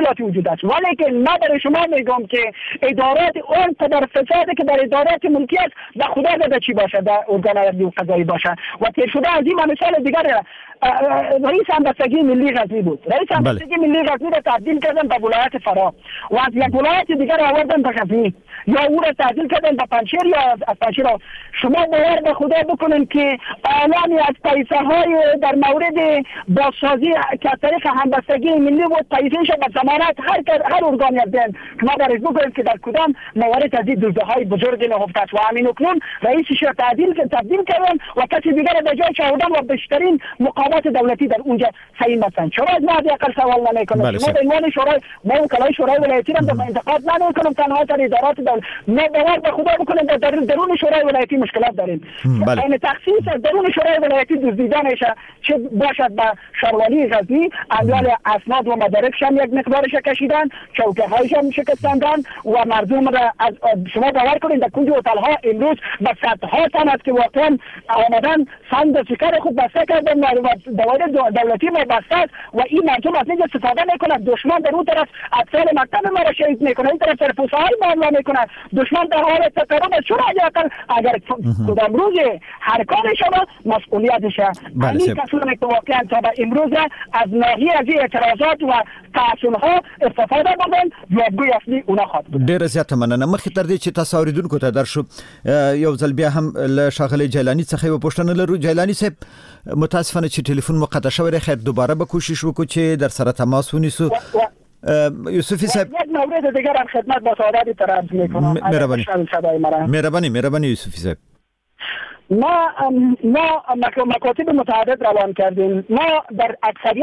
مشکلاتی وجود است، ولی که من برای شما میگم که ادارات اون قدر فساده که در ادارات ملکی است و خدا زده چی باشه در ارگان عدلی و قضایی باشه. و تیر شده از این مثال دیگر رئیس همبستگی ملی غزنی بود. رئیس همبستگی ملی غزنی را تبدیل کردن به ولایت فرا و از یک ولایت دیگر آوردن به غزنی، یا او را تبدیل کردن به پنجشیر یا از پنجشیر. شما باور به خدا بکنید که اعلانی از پیسه های در مورد بازسازی که از طریق همبستگی ملی بود، پیسه‌اش به ضمانت هر ارگانی از دین که ما برای بگوییم که در کدام موارد از این دزده های بزرگ نهفته است و همین اکنون رئیسش را تبدیل کردن و کسی دیگر را به جای آوردن و بیشترین مقامات دولتی در اونجا سعی مثلا. شما از ما اقل سوال نمیکنم. شما به عنوان شورای ما وکلای شورای ولایتی را به انتقاد نمیکنم، تنها در ادارات دولت. ما باور به خدا بکنیم در درون شورای ولایتی مشکلات داریم. این تخصیص درون شورای ولایتی دزدیدنش چه باشد به شاروالی غزنی، امیال اسناد و مدارکش هم یک مقدارش کشیدن، چوکه هایش هم شکستاندن و مردم را از شما باور کنید در کنج هتل ها امروز به صدها تن است که واقعا آمدن سند شکر خود بسته کردن و دوائر دولتی ما بسته است و این مردم از اینجا استفاده میکنند. دشمن در اون طرف اطفال مکتب ما را شهید میکنه، این طرف سرپوسه های ما حمله میکنه. دشمن در حال تقرب است. چرا اگر کدام روز هر کار شما مسئولیتش همین کسانی که واقعا تا به امروز از ناحیه از این اعتراضات و تعصب ها استفاده بردن جوابگوی اصلی اونا خواهد بود. ډیر زیات مننه. مخکې تر دې چې تاسو اوریدونکو ته درشو یو ځل بیا هم له ښاغلي جیلانی څخه یو پوښتنه لرو. جیلانی صاحب متاسفانه چې ټلیفون مو قطع شوی، خیر دوباره به کوشش وکړو چې در سره تماس ونیسو. یوسفی صاحب یک مورد دیگر هم خدمت با سعادت عرض میکنم. مهربانی یوسفی صاحب. ما مکاتب متعدد روان کردیم. ما در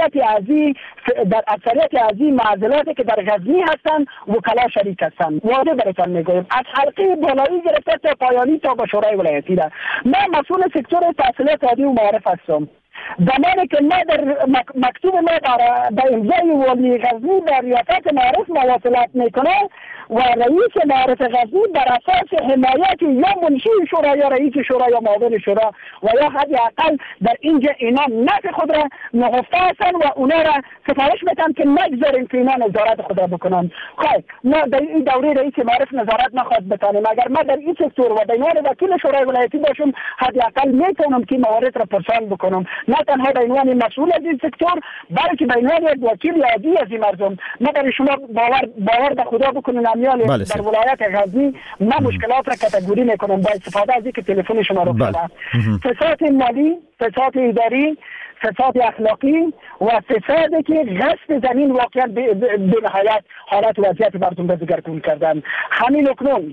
اکثریت از این معضلاتی که در غزنی هستند وکلا شریک هستند. واضح براتون میگویم از حلقه بالایی گرفته تا پایانی تا به شورای ولایتی ده. من مسئول سکتور تحصیلات عالی و معارف هستم. زمانی که ما در مکتوب ما به امضای والی غزنی در ریاست معارف مواصلت میکنه و رئیس معارف غزنی بر اساس حمایت یا منشی شورا یا رئیس شورا یا معاون شورا و یا حداقل در اینجا اینا نفع خود را نهفته هستند و اونا را سفارش میتن که نگذاریم که اینا نظارت خود را بکنن. خب ما در این دوره رئیس معارف نظارت نخواهد بکنیم. اگر ما در این سکتور و به عنوان وکیل شورای ولایتی باشم حداقل میتونم که موارد را پرسان بکنم، نه تنها به عنوان مسئول از این سکتور بلکه به عنوان یک وکیل عادی از این مردم. ما برای شما باور به خدا بکنین امیال در ولایت غزنی ما مشکلات را کاتگوری میکنم با استفاده از اینکه تلفن شما رو بزنم. فساد مالی، فساد اداری، فساد اخلاقی و فسادی که غصب زمین واقعا به نهایت حالت و وضعیت مردم را دگرگون کردن. همین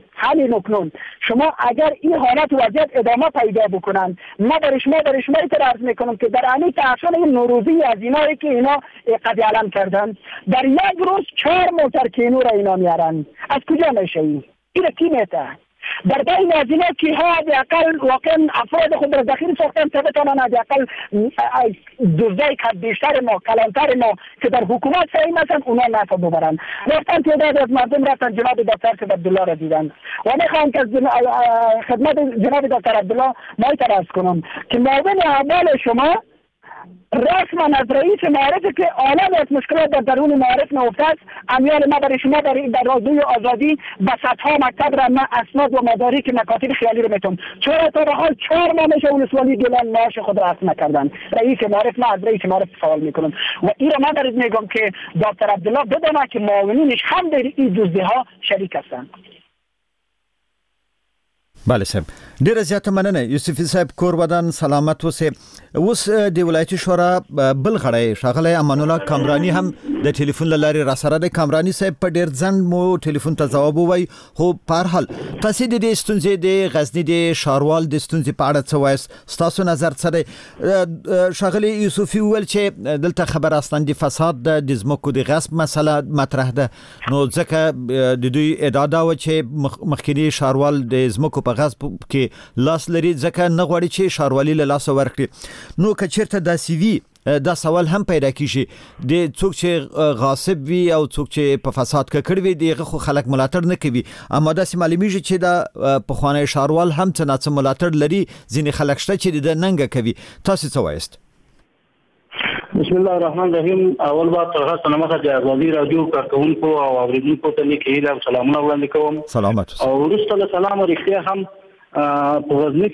اکنون شما اگر این حالت و وضعیت ادامه پیدا بکنند ما برای شما اعتراض میکنم که در همین تحصیل این نوروزی از اینایی که اینا قد علم کردن در یک روز 4 موتر کینو را اینا میارن. از کجا میشه این کی میته؟ در بین از اینا که ها حداقل واقعا افراد خود را دخیل ساختن تا بتوانند حداقل دزدای بیشتر ما کلانتر ما که در حکومت سعی مثلا اونا نفع ببرن. رفتن تعداد از مردم رفتن جناب دکتر سید عبدالله را دیدن و میخوام که خدمت جناب دکتر عبدالله ما اعتراض کنم که معاون اعمال شما رسما از رئیس معارف که عالم از مشکلات در درون معارف نهفته است. امیال ما برای شما در رادیوی آزادی به صدها مکتب را من اسناد و مدارک مکاتب خیالی رو میتونم. چرا تا به حال 4 ماه میشه اون سوالی گلان معاش خود را اصلا نکردن. رئیس معارف ما از رئیس معارف سوال میکنم و این را من برای میگم که دکتر عبدالله بدونه که معاونینش هم در این دزدی ها شریک هستند. بله صاحب ډیره زیاته مننه. یوسفی صاحب کور ودان سلامت اوسه. اوس د ولایتي شورا بل غړی ښاغلی امان الله کامرانی هم د ټلیفون لارې را سره د کامرانی صاحب په ډیر ځند مو ټلیفون ته جواب ووی. خو په هر حال تاسو د دې ستونزې د غزنی د شاروال د ستونزې په اړه څه وایست؟ تاسو نظر څه دی؟ ښاغلی یوسفی ویل چې دلته خبر اصلا د فساد د ځمکو د غصب مسله مطرح ده، نو ځکه د دوی ادعا دا و چې مخکنی شاروال د ځمکو په غصب کې لاس لري ځکه نه غواړي چې شاروالي له لاسه ورکړي. نو که چیرته دا سی وی دا سوال هم پیدا کیږي د څوک چې غاصب وي او څوک چې په فساد کې کړی وي دغه خو خلک ملاتړ نه کوي، اما دا معلومیږي چې دا په خوانه شاروال هم څه نه ملاتړ لري، ځینې خلک شته چې د ننګ کوي. تاسو څه وایست؟ بسم الله الرحمن الرحیم. اول با تر هڅه نه مخه د ازادي رادیو کارکونکو او اوریدونکو ته نیکه او سلامونه وړاندې کوم. سلامات او وروسته سلام او رښتیا هم په غزنی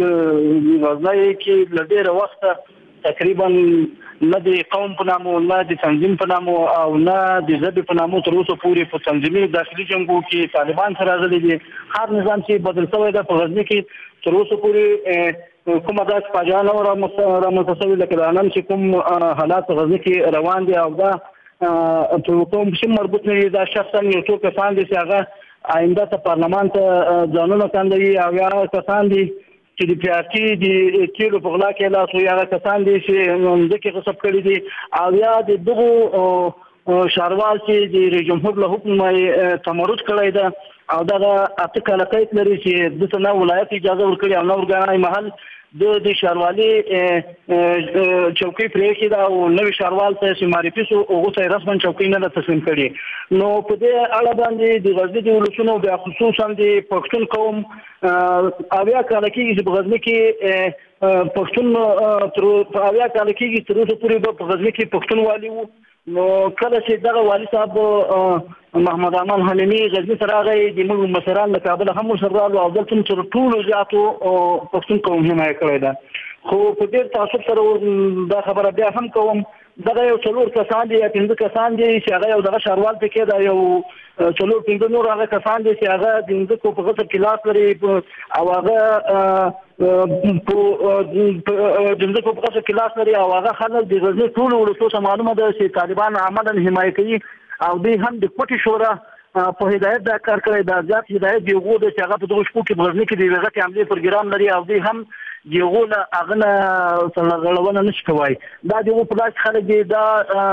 کې ل ډېر وخت تقریبا نه د قوم په نامو نه د تنظیم په نامو او نه د ژبې په نامو تر اوسه پورې په تنظیمي داخلي جنګو کې طالبان سره راغلي دي. هر نظام چې بدل شوی دی په غزنی کې تر اوسه پورې کومه داسې فاجعه نه رامنځته شوې لکه دا نن چې کوم حالات په غزنی کې روان دي او دا په کوم شي مربوط نه دي. دا شخصا یو څو کسان دي چې هغه آینده ته پارلمان ته ځانونه کاندوي او یا کسان دي چې د پیاټي د کیلو په غلا کې لاس وي، هغه کسان دي چې ځکه غصب کړي دي او یا د دغه شاروال چې د رئیس جمهور له حکم تمرد کړی ده او دا اته کاله قید لري چې د څنګه ولایت اجازه ورکړي او نو ورګانای محل د شاروالي چوکۍ پرې کې دا او نوې شاروال ته چې معرفي شو هغه ته رسماً چوکۍ نه تسلیم کړي. نو په دې اړه باندې د غزنی د ولسونو بیا خصوصا د پښتون قوم اویا کال کې چې په غزنی کې پښتون تر اویا کال کې تر اوسه پورې په غزنی کې پښتون والی وو. نو کله چې دغه والی صاحب محمد امان حلیمی غزنی ته راغی د موږ مشران له کابل هم سره او دلته تر ټولو زیاتو پښتون قوم حمایت کړی ده. خو په ډېر تعصب سره دا خبره بیا هم کوم دغه یو څلور کسان دي یا پنځه کسان دي چې هغه یو دغه شاروال ته کې دا یو څلور پنځه نور هغه کسان دي چې هغه د ځمکو په غصب کې لاس لري او هغه په ځمکو په غصب کې لاس لري او هغه خلک د غزنی ټول ولسو ته معلومه ده چې طالبان عملاً حمایت کوي او دوی هم د کوټي شورا په هدایت دا کار کړی. دا ځات هدایت دی وګورئ چې هغه په دغه شپو کې په غزنی کې د وغټي عملي پروګرام لري او دوی هم دیغونه اغنه څنګهونه نشي کوي. دا دیغه په لاس خلک دی دا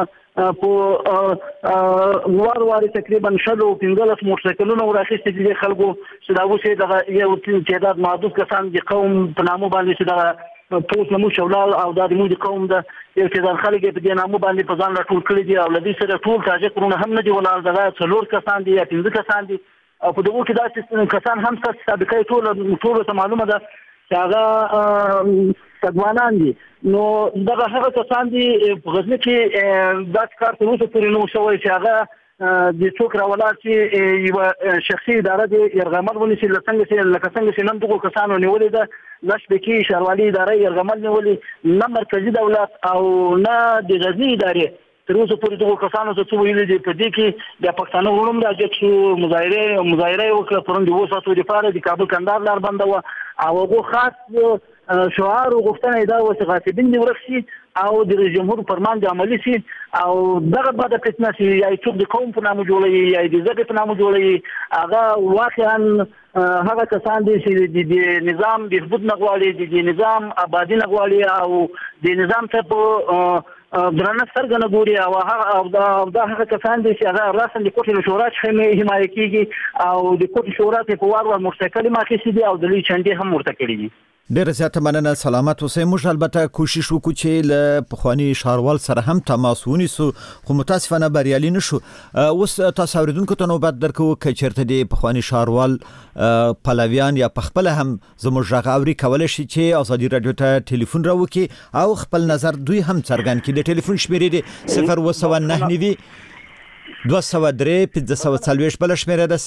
په وار تقریبا شلو 15 موټرسایکلونه ورخصتي دي خلکو چې دا وشه د یو تعداد محدود کسان د قوم په نامو باندې چې دا پوس نمو شولال او د موږ قوم د یو تعداد خلک په دې نامو باندې په ځان راټول کړي دي او لدی سره ټول تاجکونه هم نه دي ولال دغه څلور کسان دي یا 15 کسان دي او په دغه کې دا کسان هم سابقې ټول ته معلومه ده چې هغه سګوانان دي. نو دغه هغه کسان دي په غزنی کې دا کار تر اوسه پورې نو شوی چې هغه د څوک راولات چې یو شخصي اداره دی يرغمل ونیسي لکه څنګه چې نن دغه کسانو نیولې ده لشبکی شاروالي اداره يرغمل نیولې نه مرکزی دولت او نه د غزنی ادارې تر اوسه پورې دغه کسانو څه ویلي دي. په دې کې د پښتنو غړوم راځي چې مظاهره وکړه پرون د وساتو لپاره د کابل کندهار لار بنده و او هغه خاص شعار غوښتنه دا و چې غاصبین دی ورخصي او د رئیس جمهور فرمان د عملی سي او دغه بعد فتنه سي یا څوک د قوم په نامه جوړي یا د ځکه په نامه جوړي هغه واقعا هغه کسان دي چې د نظام د حدود نغواړي د نظام آبادی نغواړي او د نظام ته په درنه څرګنده ګوري او دا هغه کسان دي چې هغه راسن د کوټې شورا څخه حمایت کیږي او د کوټې شورا ته په وار موټرسایکل ماخې سي دي او د لوی چنډي هم ورته کړی دي. ډیر زیاته مننه. سلامت اوسئ. موږ البته کوشش وکړو چې له پخوانی شاروال سره هم تماس ونیسو خو متاسفانه بریالي نشو. اوس تاسو اوریدونکو ته نوبت درکو چې چیرته دی پخوانی شاروال پلویان یا پخپل هم زموږ غږ اوري کولای شي چې ازادي رادیو ته ټلیفون راوکي او خپل نظر دوی هم څرګند کړي. د ټلیفون شمیرې دی 029 203 540 بل شمیره ده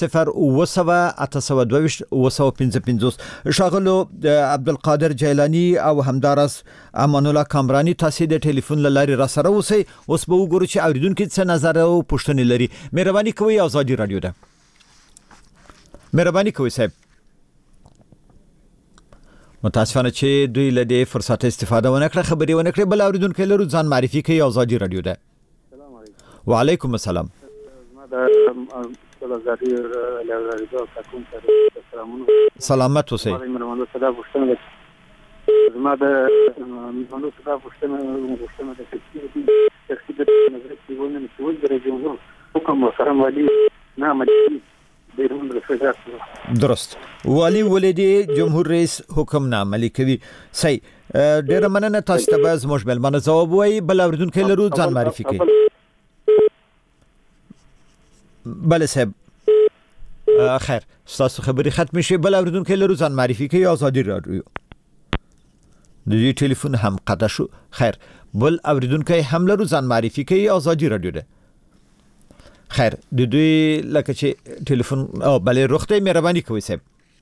0 822 شاغلو عبدالقادر جیلانی او همدارس امان الله کامرانی تاسو د ټلیفون لاري را سره اوسئ. اوس به وګورو چې اوریدونکو څه نظر او پوښتنې لري. مهرباني کوئ ازادي رادیو ده. مهرباني کوئ صاحب. متاسفانه چې دوی له دې فرصت استفاده ونه کړه خبري ونه کړه. بل اوریدونکو لرو ځان معرفي کوي ازادي رادیو ده. السلام علیکم. وعلیکم السلام. سلامت اوسئ. زما د منلو څخه پوښتنه د شخصي د نظر کې ونه مسول د جمهور حکم سره والی نه عملي بیرون رسېږي. درست. والی ولدي جمهور رئیس حکم نه عملي کوي. صحیح. ډیر مننه. تاسو ته به زموږ ملمنه جواب وایي. بل اوریدونکو لرو ځان معرفي کوي. بله صاحب خیر ستاسو خبري ختم شي. بل اوریدونکو لرو ځان معرفي کوي ازادي رادیو. د دې ټلیفون هم قطع شو. خیر بل اوریدونکو هم لرو ځان معرفي کوي ازادي رادیو ده. خیر د دوی لکه چې ټلیفون او بلې روخته مهرباني کوي صاحب.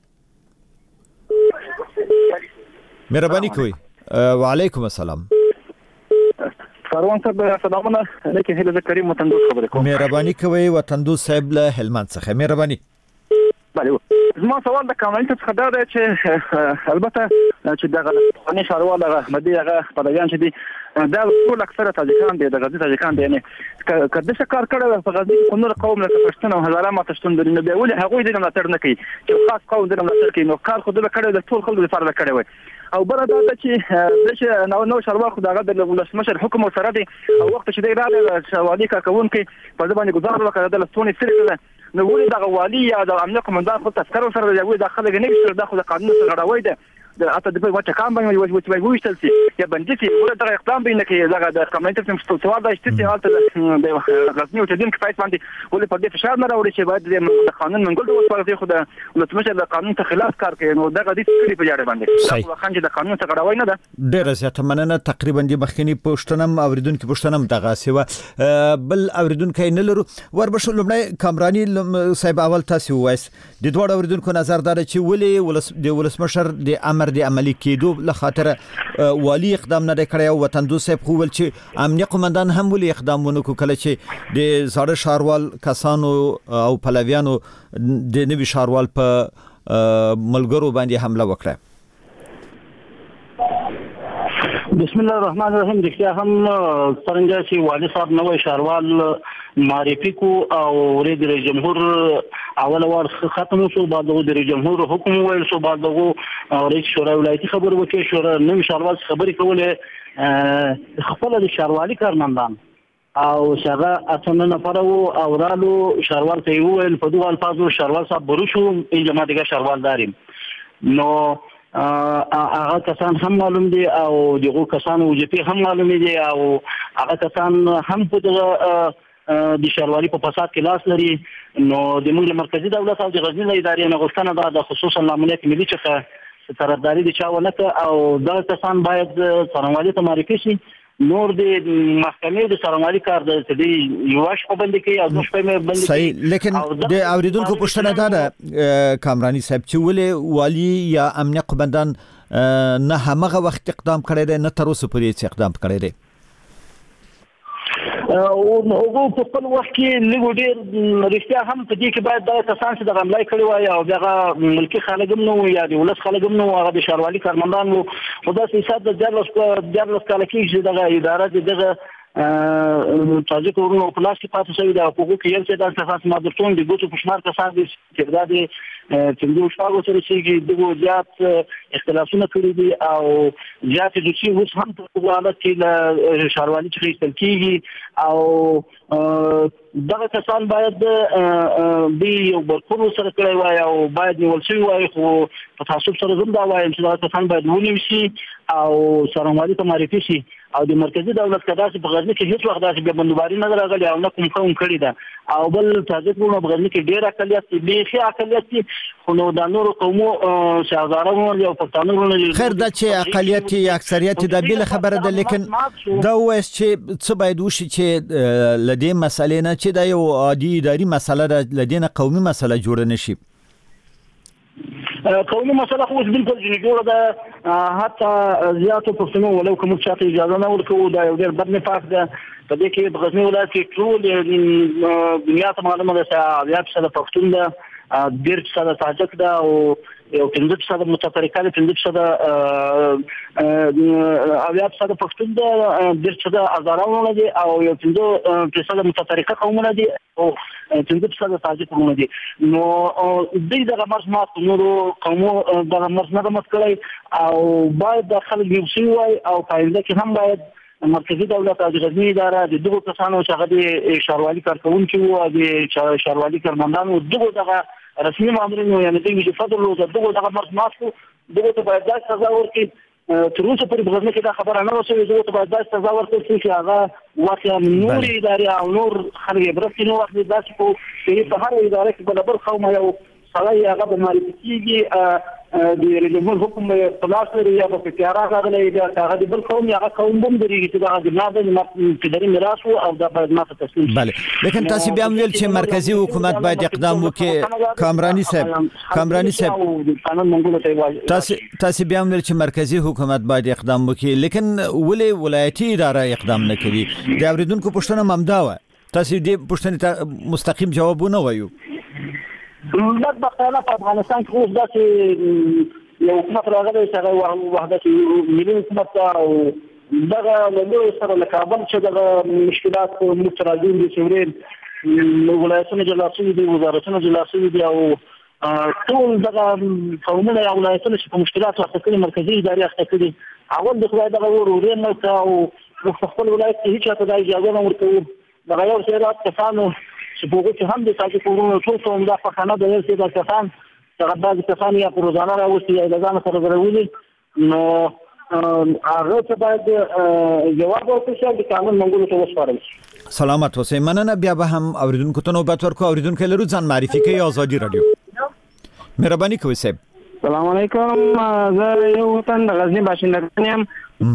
مهرباني کوي. وعلیکم السلام. کاروان صاحب سلامونه لیکن هله کریم وطندوس خبرې کوم. مهرباني کوي وطندوس صاحب له هلمند څخه. مهرباني. بله زما سوال د کامل څخه دا دی چې البته چې دغه قانوني شاروال احمدي هغه پدایان چې دي دا ټول اکثره تاجکان دي د غزني تاجکان دي نه کله چې کار کړو په غزني قانون قوم له پښتون او هزاره ما پښتون د نه بیول هغه دې نه تر نه کوي چې خاص قوم دې نه تر کوي نو کار خو دې کړو د ټول خلکو لپاره کړی وي او بل دا چې نو شاروال خو دغه د ولسمشر حکم سره دي او وخت چې دی راغی شاروالي کارکون کې په ځبانه گزار وکړه د لستونی سره نو ولې دغه والی یا د امنیت قومندان خو تذکر سره دی وي داخله نه شي د قانون سره غړوي ده د اته د په وچه کام باندې وشتل سي یا باندې چې ولې دغه اقدام بینه کې دغه د کمیټې په سوال د اشتتي حالت د غزنی او تدین کفایت باندې ولې په دې فشار نه راوړي چې باید د قانون منګول د وسپارځي خو د ولسمشر د قانون ته خلاف کار کوي نو دغه د سکري په جاړه باندې دا خو د قانون څخه غړوي نه ده ډیره زیاته مننه تقریبا د مخکنی پښتنم اوریدونکو پښتنم دغه سیوا بل اوریدونکو نه لرو وربشو لمړی کامرانی صاحب اول تاسو وایس د دوه اوریدونکو نظر دار چې ولې د ولسمشر د امر د عملی کېدو لخاطر والی اقدام نه کړی او وطندوس صاحب خو ول چې امنیت قومندان هم ولې اقدام ونه کړ چې د زړه شاروال کسانو او پلویانو د نوي شاروال په ملګرو باندې حمله وکړه. بسم الله الرحمن الرحیم. دغه هم څنګه چې والی صاحب نوې شاروال معرفي کو او رئیس جمهور اول وار ختم شو بعد د رئیس جمهور حکم ویل شو بعد دغه رئیس شورا ولایتي خبر وکړي شورا نوې شاروال خبرې کوله خپل د شاروالي کارمندان او شغه اتنه نفر او رالو شاروال ته ویل په دوه الفاظو شاروال صاحب برو شو این جماعت دغه شاروال داریم نو هغه کسان هم معلوم دي او دغه کسان وجپی هم معلوم دي او هغه کسان هم په دغه د شاروالي په فساد کې لاس لري نو د موږ مرکزی دولت او د غزنی ادارې نه غوښتنه ده خصوصا امنیت ملي څخه طرفداري دي چاونه او دا کسان باید څارنوالي ته معرفي شي نور د محکمې د څارنوالي کار د دې یواش په بند کې او دوه په بند کې صحیح لیکن د اوریدونکو پښتنه ده کامرانی صاحب چې ولې والی یا امنیت قومندان نه همغه وخت اقدام کړی دی نه تر اوسه پورې اقدام کړی دی او په خپل وخت کې لږ ډېر رښتیا هم په دې کې باید دا کسان چې د حمله کړي وای او دغه ملکی خلک نو یا د ولس خلک نو هغه د شاروالي کارمندان وو خدا سي صد د جرلس کال کې چې دغه اداره دغه تاجک ورونو په لاس کې پاتې شوی د حقوقو یو څه د اساس مادرتون د ګوتو په شمار کسان دي چې دا د څنګه شاګو سره چې دغه زیات اختلافونه کړی دي او زیات د چې اوس هم په حالت کې د شاروالي چې استل کیږي او دغه کسان باید د یو برخورو سره کړی وای او باید نیول شوی وای خو په تاسو سره زم دا وایم چې دغه کسان باید ونیول شي او څارنوالي ته معرفي شي او د مرکزی دولت کداسې په غزنی کې هیڅ وخت داسې به بندوباري نه راغلی او نه کوم قوم کړی ده او بل تاجک ورونو په غزنی کې ډېر اقلیت دي بیخي اقلیت دي خو نو د نورو قومو شهزادانو او پښتانه خیر دا چې اقلیت یا اکثریت د بل خبره ده لیکن دا وایي چې څه باید وشي چې لدې مسلې نه چې دا یو عادي اداري مسله ده لدې نه قومي مسله جوړ نه شي قومي مسله خو بالکل جوړه ده حتی زیاتو پښتنو ولو کوم چې اجازه نه ورکوي دا یو ډېر بد نفاق ده په دې کې د غزنی ولایت کې ټول دنیا ته معلومه ده چې بیا څه پښتون ده ډېر څه تاجک ده او یو 15% متفرقه ده 15% بیا څه پښتون ده ډېر څه هزارونه دي او یو 15% متفرقه قومونه دي او 15% تاجک قومونه دي نو دغه مرز مات نورو قومو دغه مرز نه مات کړی او باید د خلک یو شی وای او پایله کې هم باید مرکزی دولت او د غزنی اداره د دغه کسانو چې هغه د شاروالي کارکونکو او د شاروالي کارمندانو دغه رسمي مامورین یعنی د فضل او دغه مرز ماسکو دغه ته باید دا سزا ورکړي تر اوسه پورې په غزنی کې دا خبره نه وشوه دغه ته باید دا سزا ورکړي چې هغه واقعا نور ادارې او نور خلک برخې نو وخت داسې په هر اداره کې بل قوم یو سړی هغه به معرفي کیږي د ریجمل حکم خلاص لري یا په اختیار راغلی دا هغه د بل قوم یا قوم بم دري چې دا د ناظم فدرالي میراث او د باید ما تسلیم بله لیکن تاسو بیا ویل چې مرکزی حکومت باید اقدام وکړي کامرانی صاحب قانون منګولو ته تاسو بیا ویل چې مرکزی حکومت باید اقدام وکړي لیکن ولې ولایتي اداره اقدام نه کوي د اوریدونکو پوښتنه ممدا و تاسو دې پوښتنې ته مستقیم جوابونه وایو بدبختانه په افغانستان کې اوس داسې یو حکومت راغلی چې هغه وحدت ملي حکومت او دغه له سره له کابل چې دغه مشکلات موږ ته راځي د سورین ولایتونه جلا شوي دي وزارتونه جلا شوي دي او ټول دغه قومونه یا ولایتونه چې په مشکلاتو اخته کړي مرکزي ادارې اخته کړي اول د خدای دغه ورورین نه او په خپل ولایت کې هیڅ ته د اجازه نه ورکوي دغه یو سیرات کسانو چې په وګړو هم د تاسو کورونو ټول کوم دا په خانه د یو څه کسان څنګه بعض کسان یا په روزانه راوستي یا د ځان سره درولي نو هغه څه باید جواب ورکړي چې قانون منګولو ته وسپارل شي سلامت اوسئ مننه بیا به هم اوریدونکو ته نوبت ورکو اوریدونکو لرو ځان معرفي کوي آزادي رادیو مهرباني کوئ صاحب السلام علیکم زه یو وطن د غزنی باشنده یم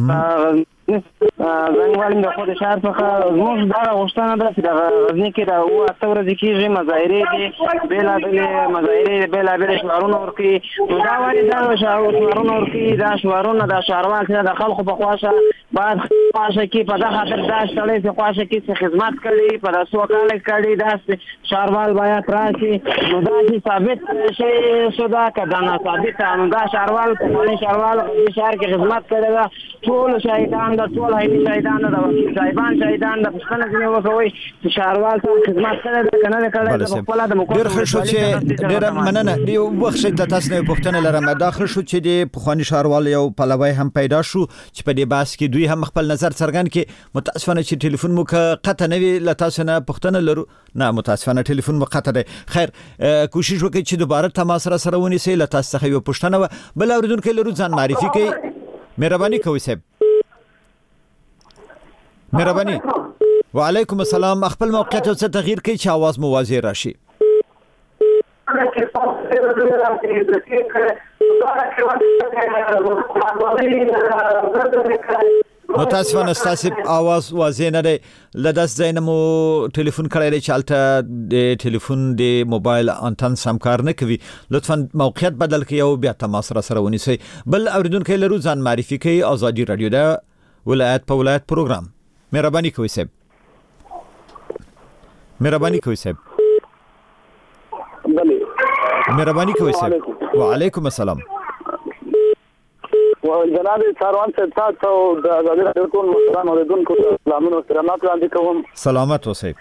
زنګوالم د خود شهر څخه زموږ دا غوښتنه ده چې د غزنی کې د 8 ورځې کېږي مظاهرې دي بېلابېلې مظاهرې بېلابېلې شعارونه ورکوي نو دا ولې دا شعارونه ورکوي دا شعارونه د شهروال چې د خلکو په خواشه باید خواشه کې په دغه خاطر دا سړی چې خواشه کې چې خدمت کړي په داسې وکاله کړي دا شهروال باید راشي نو دا چې ثابت شي شوه که دا ناثابته نو دا شهروال پخواني شهروال په شهر کې خدمت کړی ده ټول شهیدان د ټول هیلي شهیدان د وکیل صاحبان شهیدان د پښتنه ځنې وکوي چې شهروال ته خدمت کړی ده که نه ده کړی د خپله د ډېر ښه شو چې ډېره مننه یو وخت د تاسو نه پوښتنه لرم دا ښه شو چې د پخواني شهروال یو پلوی هم پیدا شو چې په دې بحث کې دوی هم خپل نظر څرګند کړي متاسفانه چې ټلیفون مو قطع نه وی له تاسو نه پوښتنه لرو نه متاسفانه ټلیفون مو قطع دی خیر کوشش وکړئ چې دوباره تماس را سره ونیسئ له تاسو څخه یو پوښتنه بل اوریدونکو لرو ځان معرفي کوي مهرباني کوئ صاحب مهرباني وعلیکم السلام خپل موقعیت او څه تغییر کوي چې आवाज مو واضح راشي متاسفانه ستاسو आवाज واضح نه دی لداس زینمو ټلیفون کړی دی چې الته د ټلیفون د موبایل انتن سم کار نه کوي لطفا موقعیت بدل کړئ او بیا تماس را سره ونیسئ بل اوریدونکو لرو ځان معرفي کوي آزادي رادیو د ولایت په ولایت پروګرام مهرباني کوئ صاحب مهرباني کوئ صاحب مهرباني کوئ صاحب وعلیکم السلام جناب ساروان صاحب تاسو د آزادي رادیو ټول مشران اوریدونکو ته سلامونه او احترامات وړاندې کوم سلامت اوسئ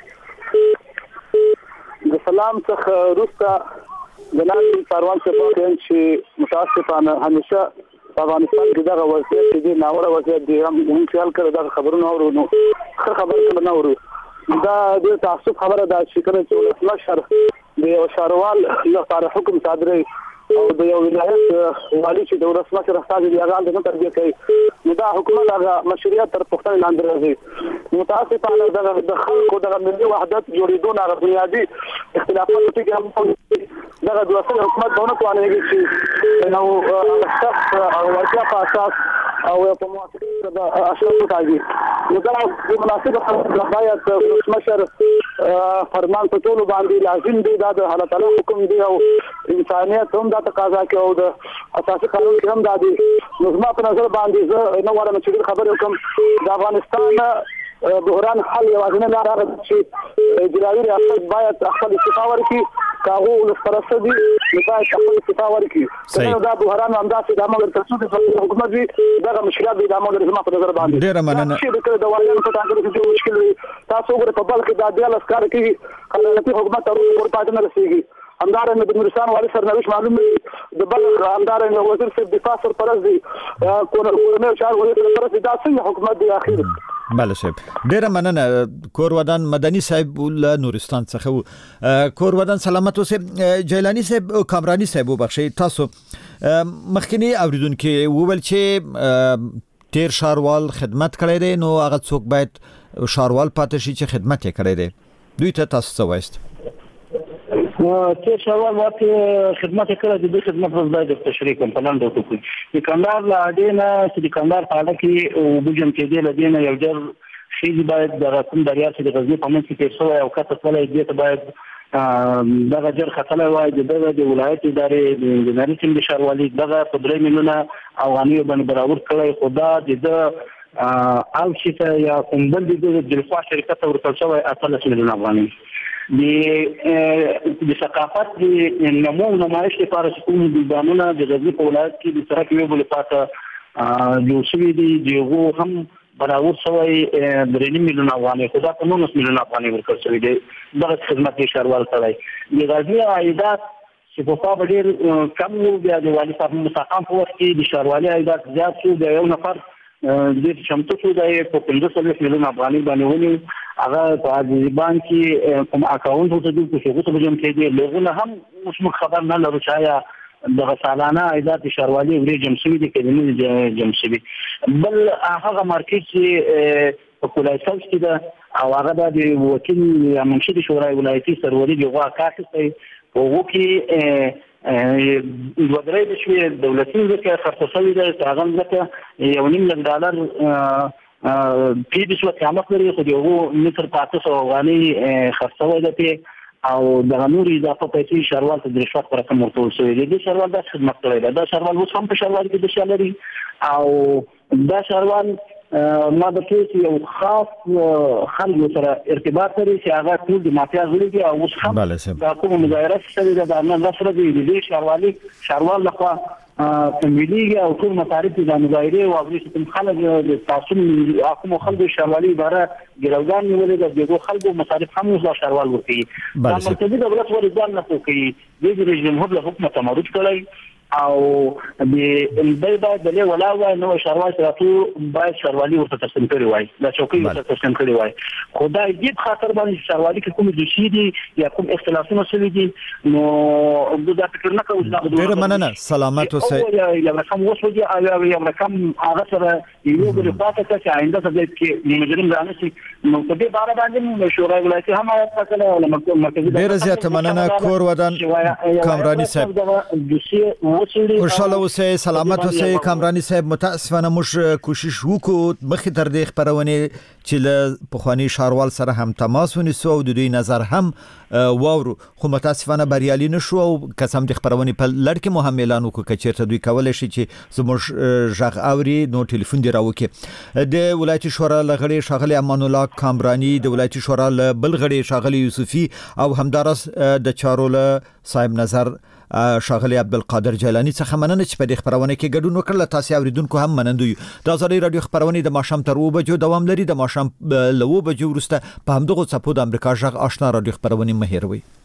د سلام څخه وروسته جناب ساروان صاحب چې متاسفانه همیشه افغانستان کې دغه وضعیت چې د ناوړه وضعیت دی هم خیال کړی دا خبرونه اورو نو ښه خبر کله نه اورو دا د تعصب خبره ده چې کله چې ولسمشر د شهروال لپاره حکم صادروي او د یو ولایت والی چې د ولسمشر استازي دی هغه د تربیه کوي نو دا حکومت هغه مشروعیت تر پوښتنې لاندې راځي متاسفانه د خلکو د ملي وحدت جوړېدو نه بنیادي اختلافات کې هم دغه د وسیله حکومت دونه توانېږي چې نو شخص او واقعا په اساس او په موافقه د اشرف تاجي نو دا د مناسب خلکو باید ولسمشر فرمان په ټولو باندې لازم دی دا د الله تعالی حکم دی او انسانیت هم دا تقاضا کوي او د اساسي قانون کې هم دا دی نو زما په نظر باندې زه نو غواړم چې خبرې وکم د افغانستان بحران حل یوازینه لار هغه چې اجرایي ریاست باید خپل استعفا ورکړي کاغو ولسپرست دي نو باید خپل استعفا ورکړي څنګه دا بحران همداسې د عمل ترڅو د حکومت وي دغه مشکلات د عمل زما په نظر باندې ډېره مننه چې د وایي په تاسو کې مشکل وي تاسو وګورئ په بل کې د دیال اسکار کې خلک حکومت ته ورپاتې نه رسیږي همدارنګه د نورستان والي سرنوشت معلوم دی د بلخ همدارنګه وزیر صاحب دفاع سرپرست دی کورنیل چار وزیر سرپرست دی دا څنګه حکومت دی اخر بله صاحب ډېره مننه کور ودان مدني صاحب له نورستان څخه کور ودان سلامت اوسئ جیلانی صاحب کامرانی صاحب وبخښئ تاسو مخکنی اوریدونکو وویل چې تیر شهروال خدمت کړی دی نو هغه څوک باید شهروال پاتې شي چې خدمت یې کړی دی دوی ته تاسو څه وایست چې سوال واکه خدمت کړه د خدمت وزای د تشریح کوم په لاندې وکړي د کندهار لا دینه چې د کندهار په اړه کې او بجم کې دی لدینه یو ډېر شي باید د رقم دریا چې د غزنی په منځ کې تیر شوی او کته ولې دې ته باید دغه جر خطر وای د ولایت ادارې د انجنیري ټیم د شاروالي دغه په 3 میلیونه افغاني باندې برابر کړی خدا د او چې یا کوم بل د جلفا شرکت ورکړ شوی 18 میلیونه افغاني د ثقافت د نمایش لپاره کوم د قانون د غزنی په ولایت کې د سره کې بل پاته جوړ شوی دی دغه هم برابر شوی 3 میلیونه افغاني خدا په 9 میلیونه افغاني ورکړ شوی دی دغه خدمت کې شاروال کړی د غزنی عایدات چې په ډیر کم وو بیا د والی صاحب مستقام په وخت کې د شاروالي عایدات زیات شو د یو نفر د شمتو شو د 15 میلیونه افغاني باندې ونیو هغه په عزیزي بانک کې کوم اکاونټ ته د څه څه بجم کې دی لغونه هم مش خبر نه لرو چې د سالانه عایدات شاروالي ورې جمع شوي دي کله جمع شوي بل هغه مارکیټ چې په کولایسل کې ده او هغه د وکیل یا منشي شورای ولایتي سروري دغه کاکسي په وکي ودرې د شوی دولتي ځکه خرڅوي د هغه ځکه $1.5 million په دې څه قیمت لري خو دغه متر 500 افغاني خرڅوي ده او د نوري اضافه پیسې شاروال ته د رشوت پر رقم ورکول شوی دی شاروال د خدمت کوي دا شاروال اوس هم په شاروال کې د شالري او دا شاروال ما د کې یو خاص خلک سره ارتباط لري چې هغه ټول د مافیا غړي دي او اوس هم دا کوم مظاهره شوی ده د نصر دی شاروال لخوا تمویلي او ټول مصارف د مظاهره او غوښتل خلک د تاسو حکومت خلک شاروالي اداره ګروګان نیولې د دغه خلکو مصارف هم د شاروال ورکړي دا مرکزی دولت ورځان نه کوي د رئیس جمهور له حکومت تمرد کړی او د باید د ولاوه نو شاروال سره باید شاروالي ورته تسلیم کړی وای دا چوکۍ ورته تسلیم کړی وای خدای دې خاطر باندې شاروالي کې کوم دوشي دي یا کوم اختلافونه شوي دي نو دا فکر نه کوم دا ډیر مننه سلامت اوسئ یا رقم وسوي او یا رقم هغه سره یو بل خاطر چې آینده څه کې مجرم رانشي نو په دې باره باندې شورای ولایتي هم تکله ولا مرکزی ډیر زیات مننه کور ودان کامرانی صاحب خوشاله اوسئ سلامت اوسئ کامرانی صاحب متاسفانه موږ کوشش وکړو مخې تر دې خبرونه چې له پخوانی شاروال سره هم تماس ونیسو او د دوی نظر هم واورو خو متاسفانه بریالي نشو او قسم د خبرونه په لړ کې مو هم اعلان وکړ چې چیرته دوی کولای شي چې زموږ ژغ اوري نو ټلیفون دی راوکي د ولایتي شورا لغړي شاغلي امان الله کامرانی د ولایتي شورا بل غړي شاغلي یوسفي او همدارس د چارول صاحب نظر شاغلي عبدالقادر جیلانی څخه مننه چې په دې خبرونه کې ګډون وکړل تاسو اوریدونکو هم مننه یو د ازادي رادیو خبرونه د ماشام تر 2 بجو دوام لري د ماشام له 2 بجو وروسته په همدغه صفو د امریکا ژغ آشنا رادیو خبرونه مهیروي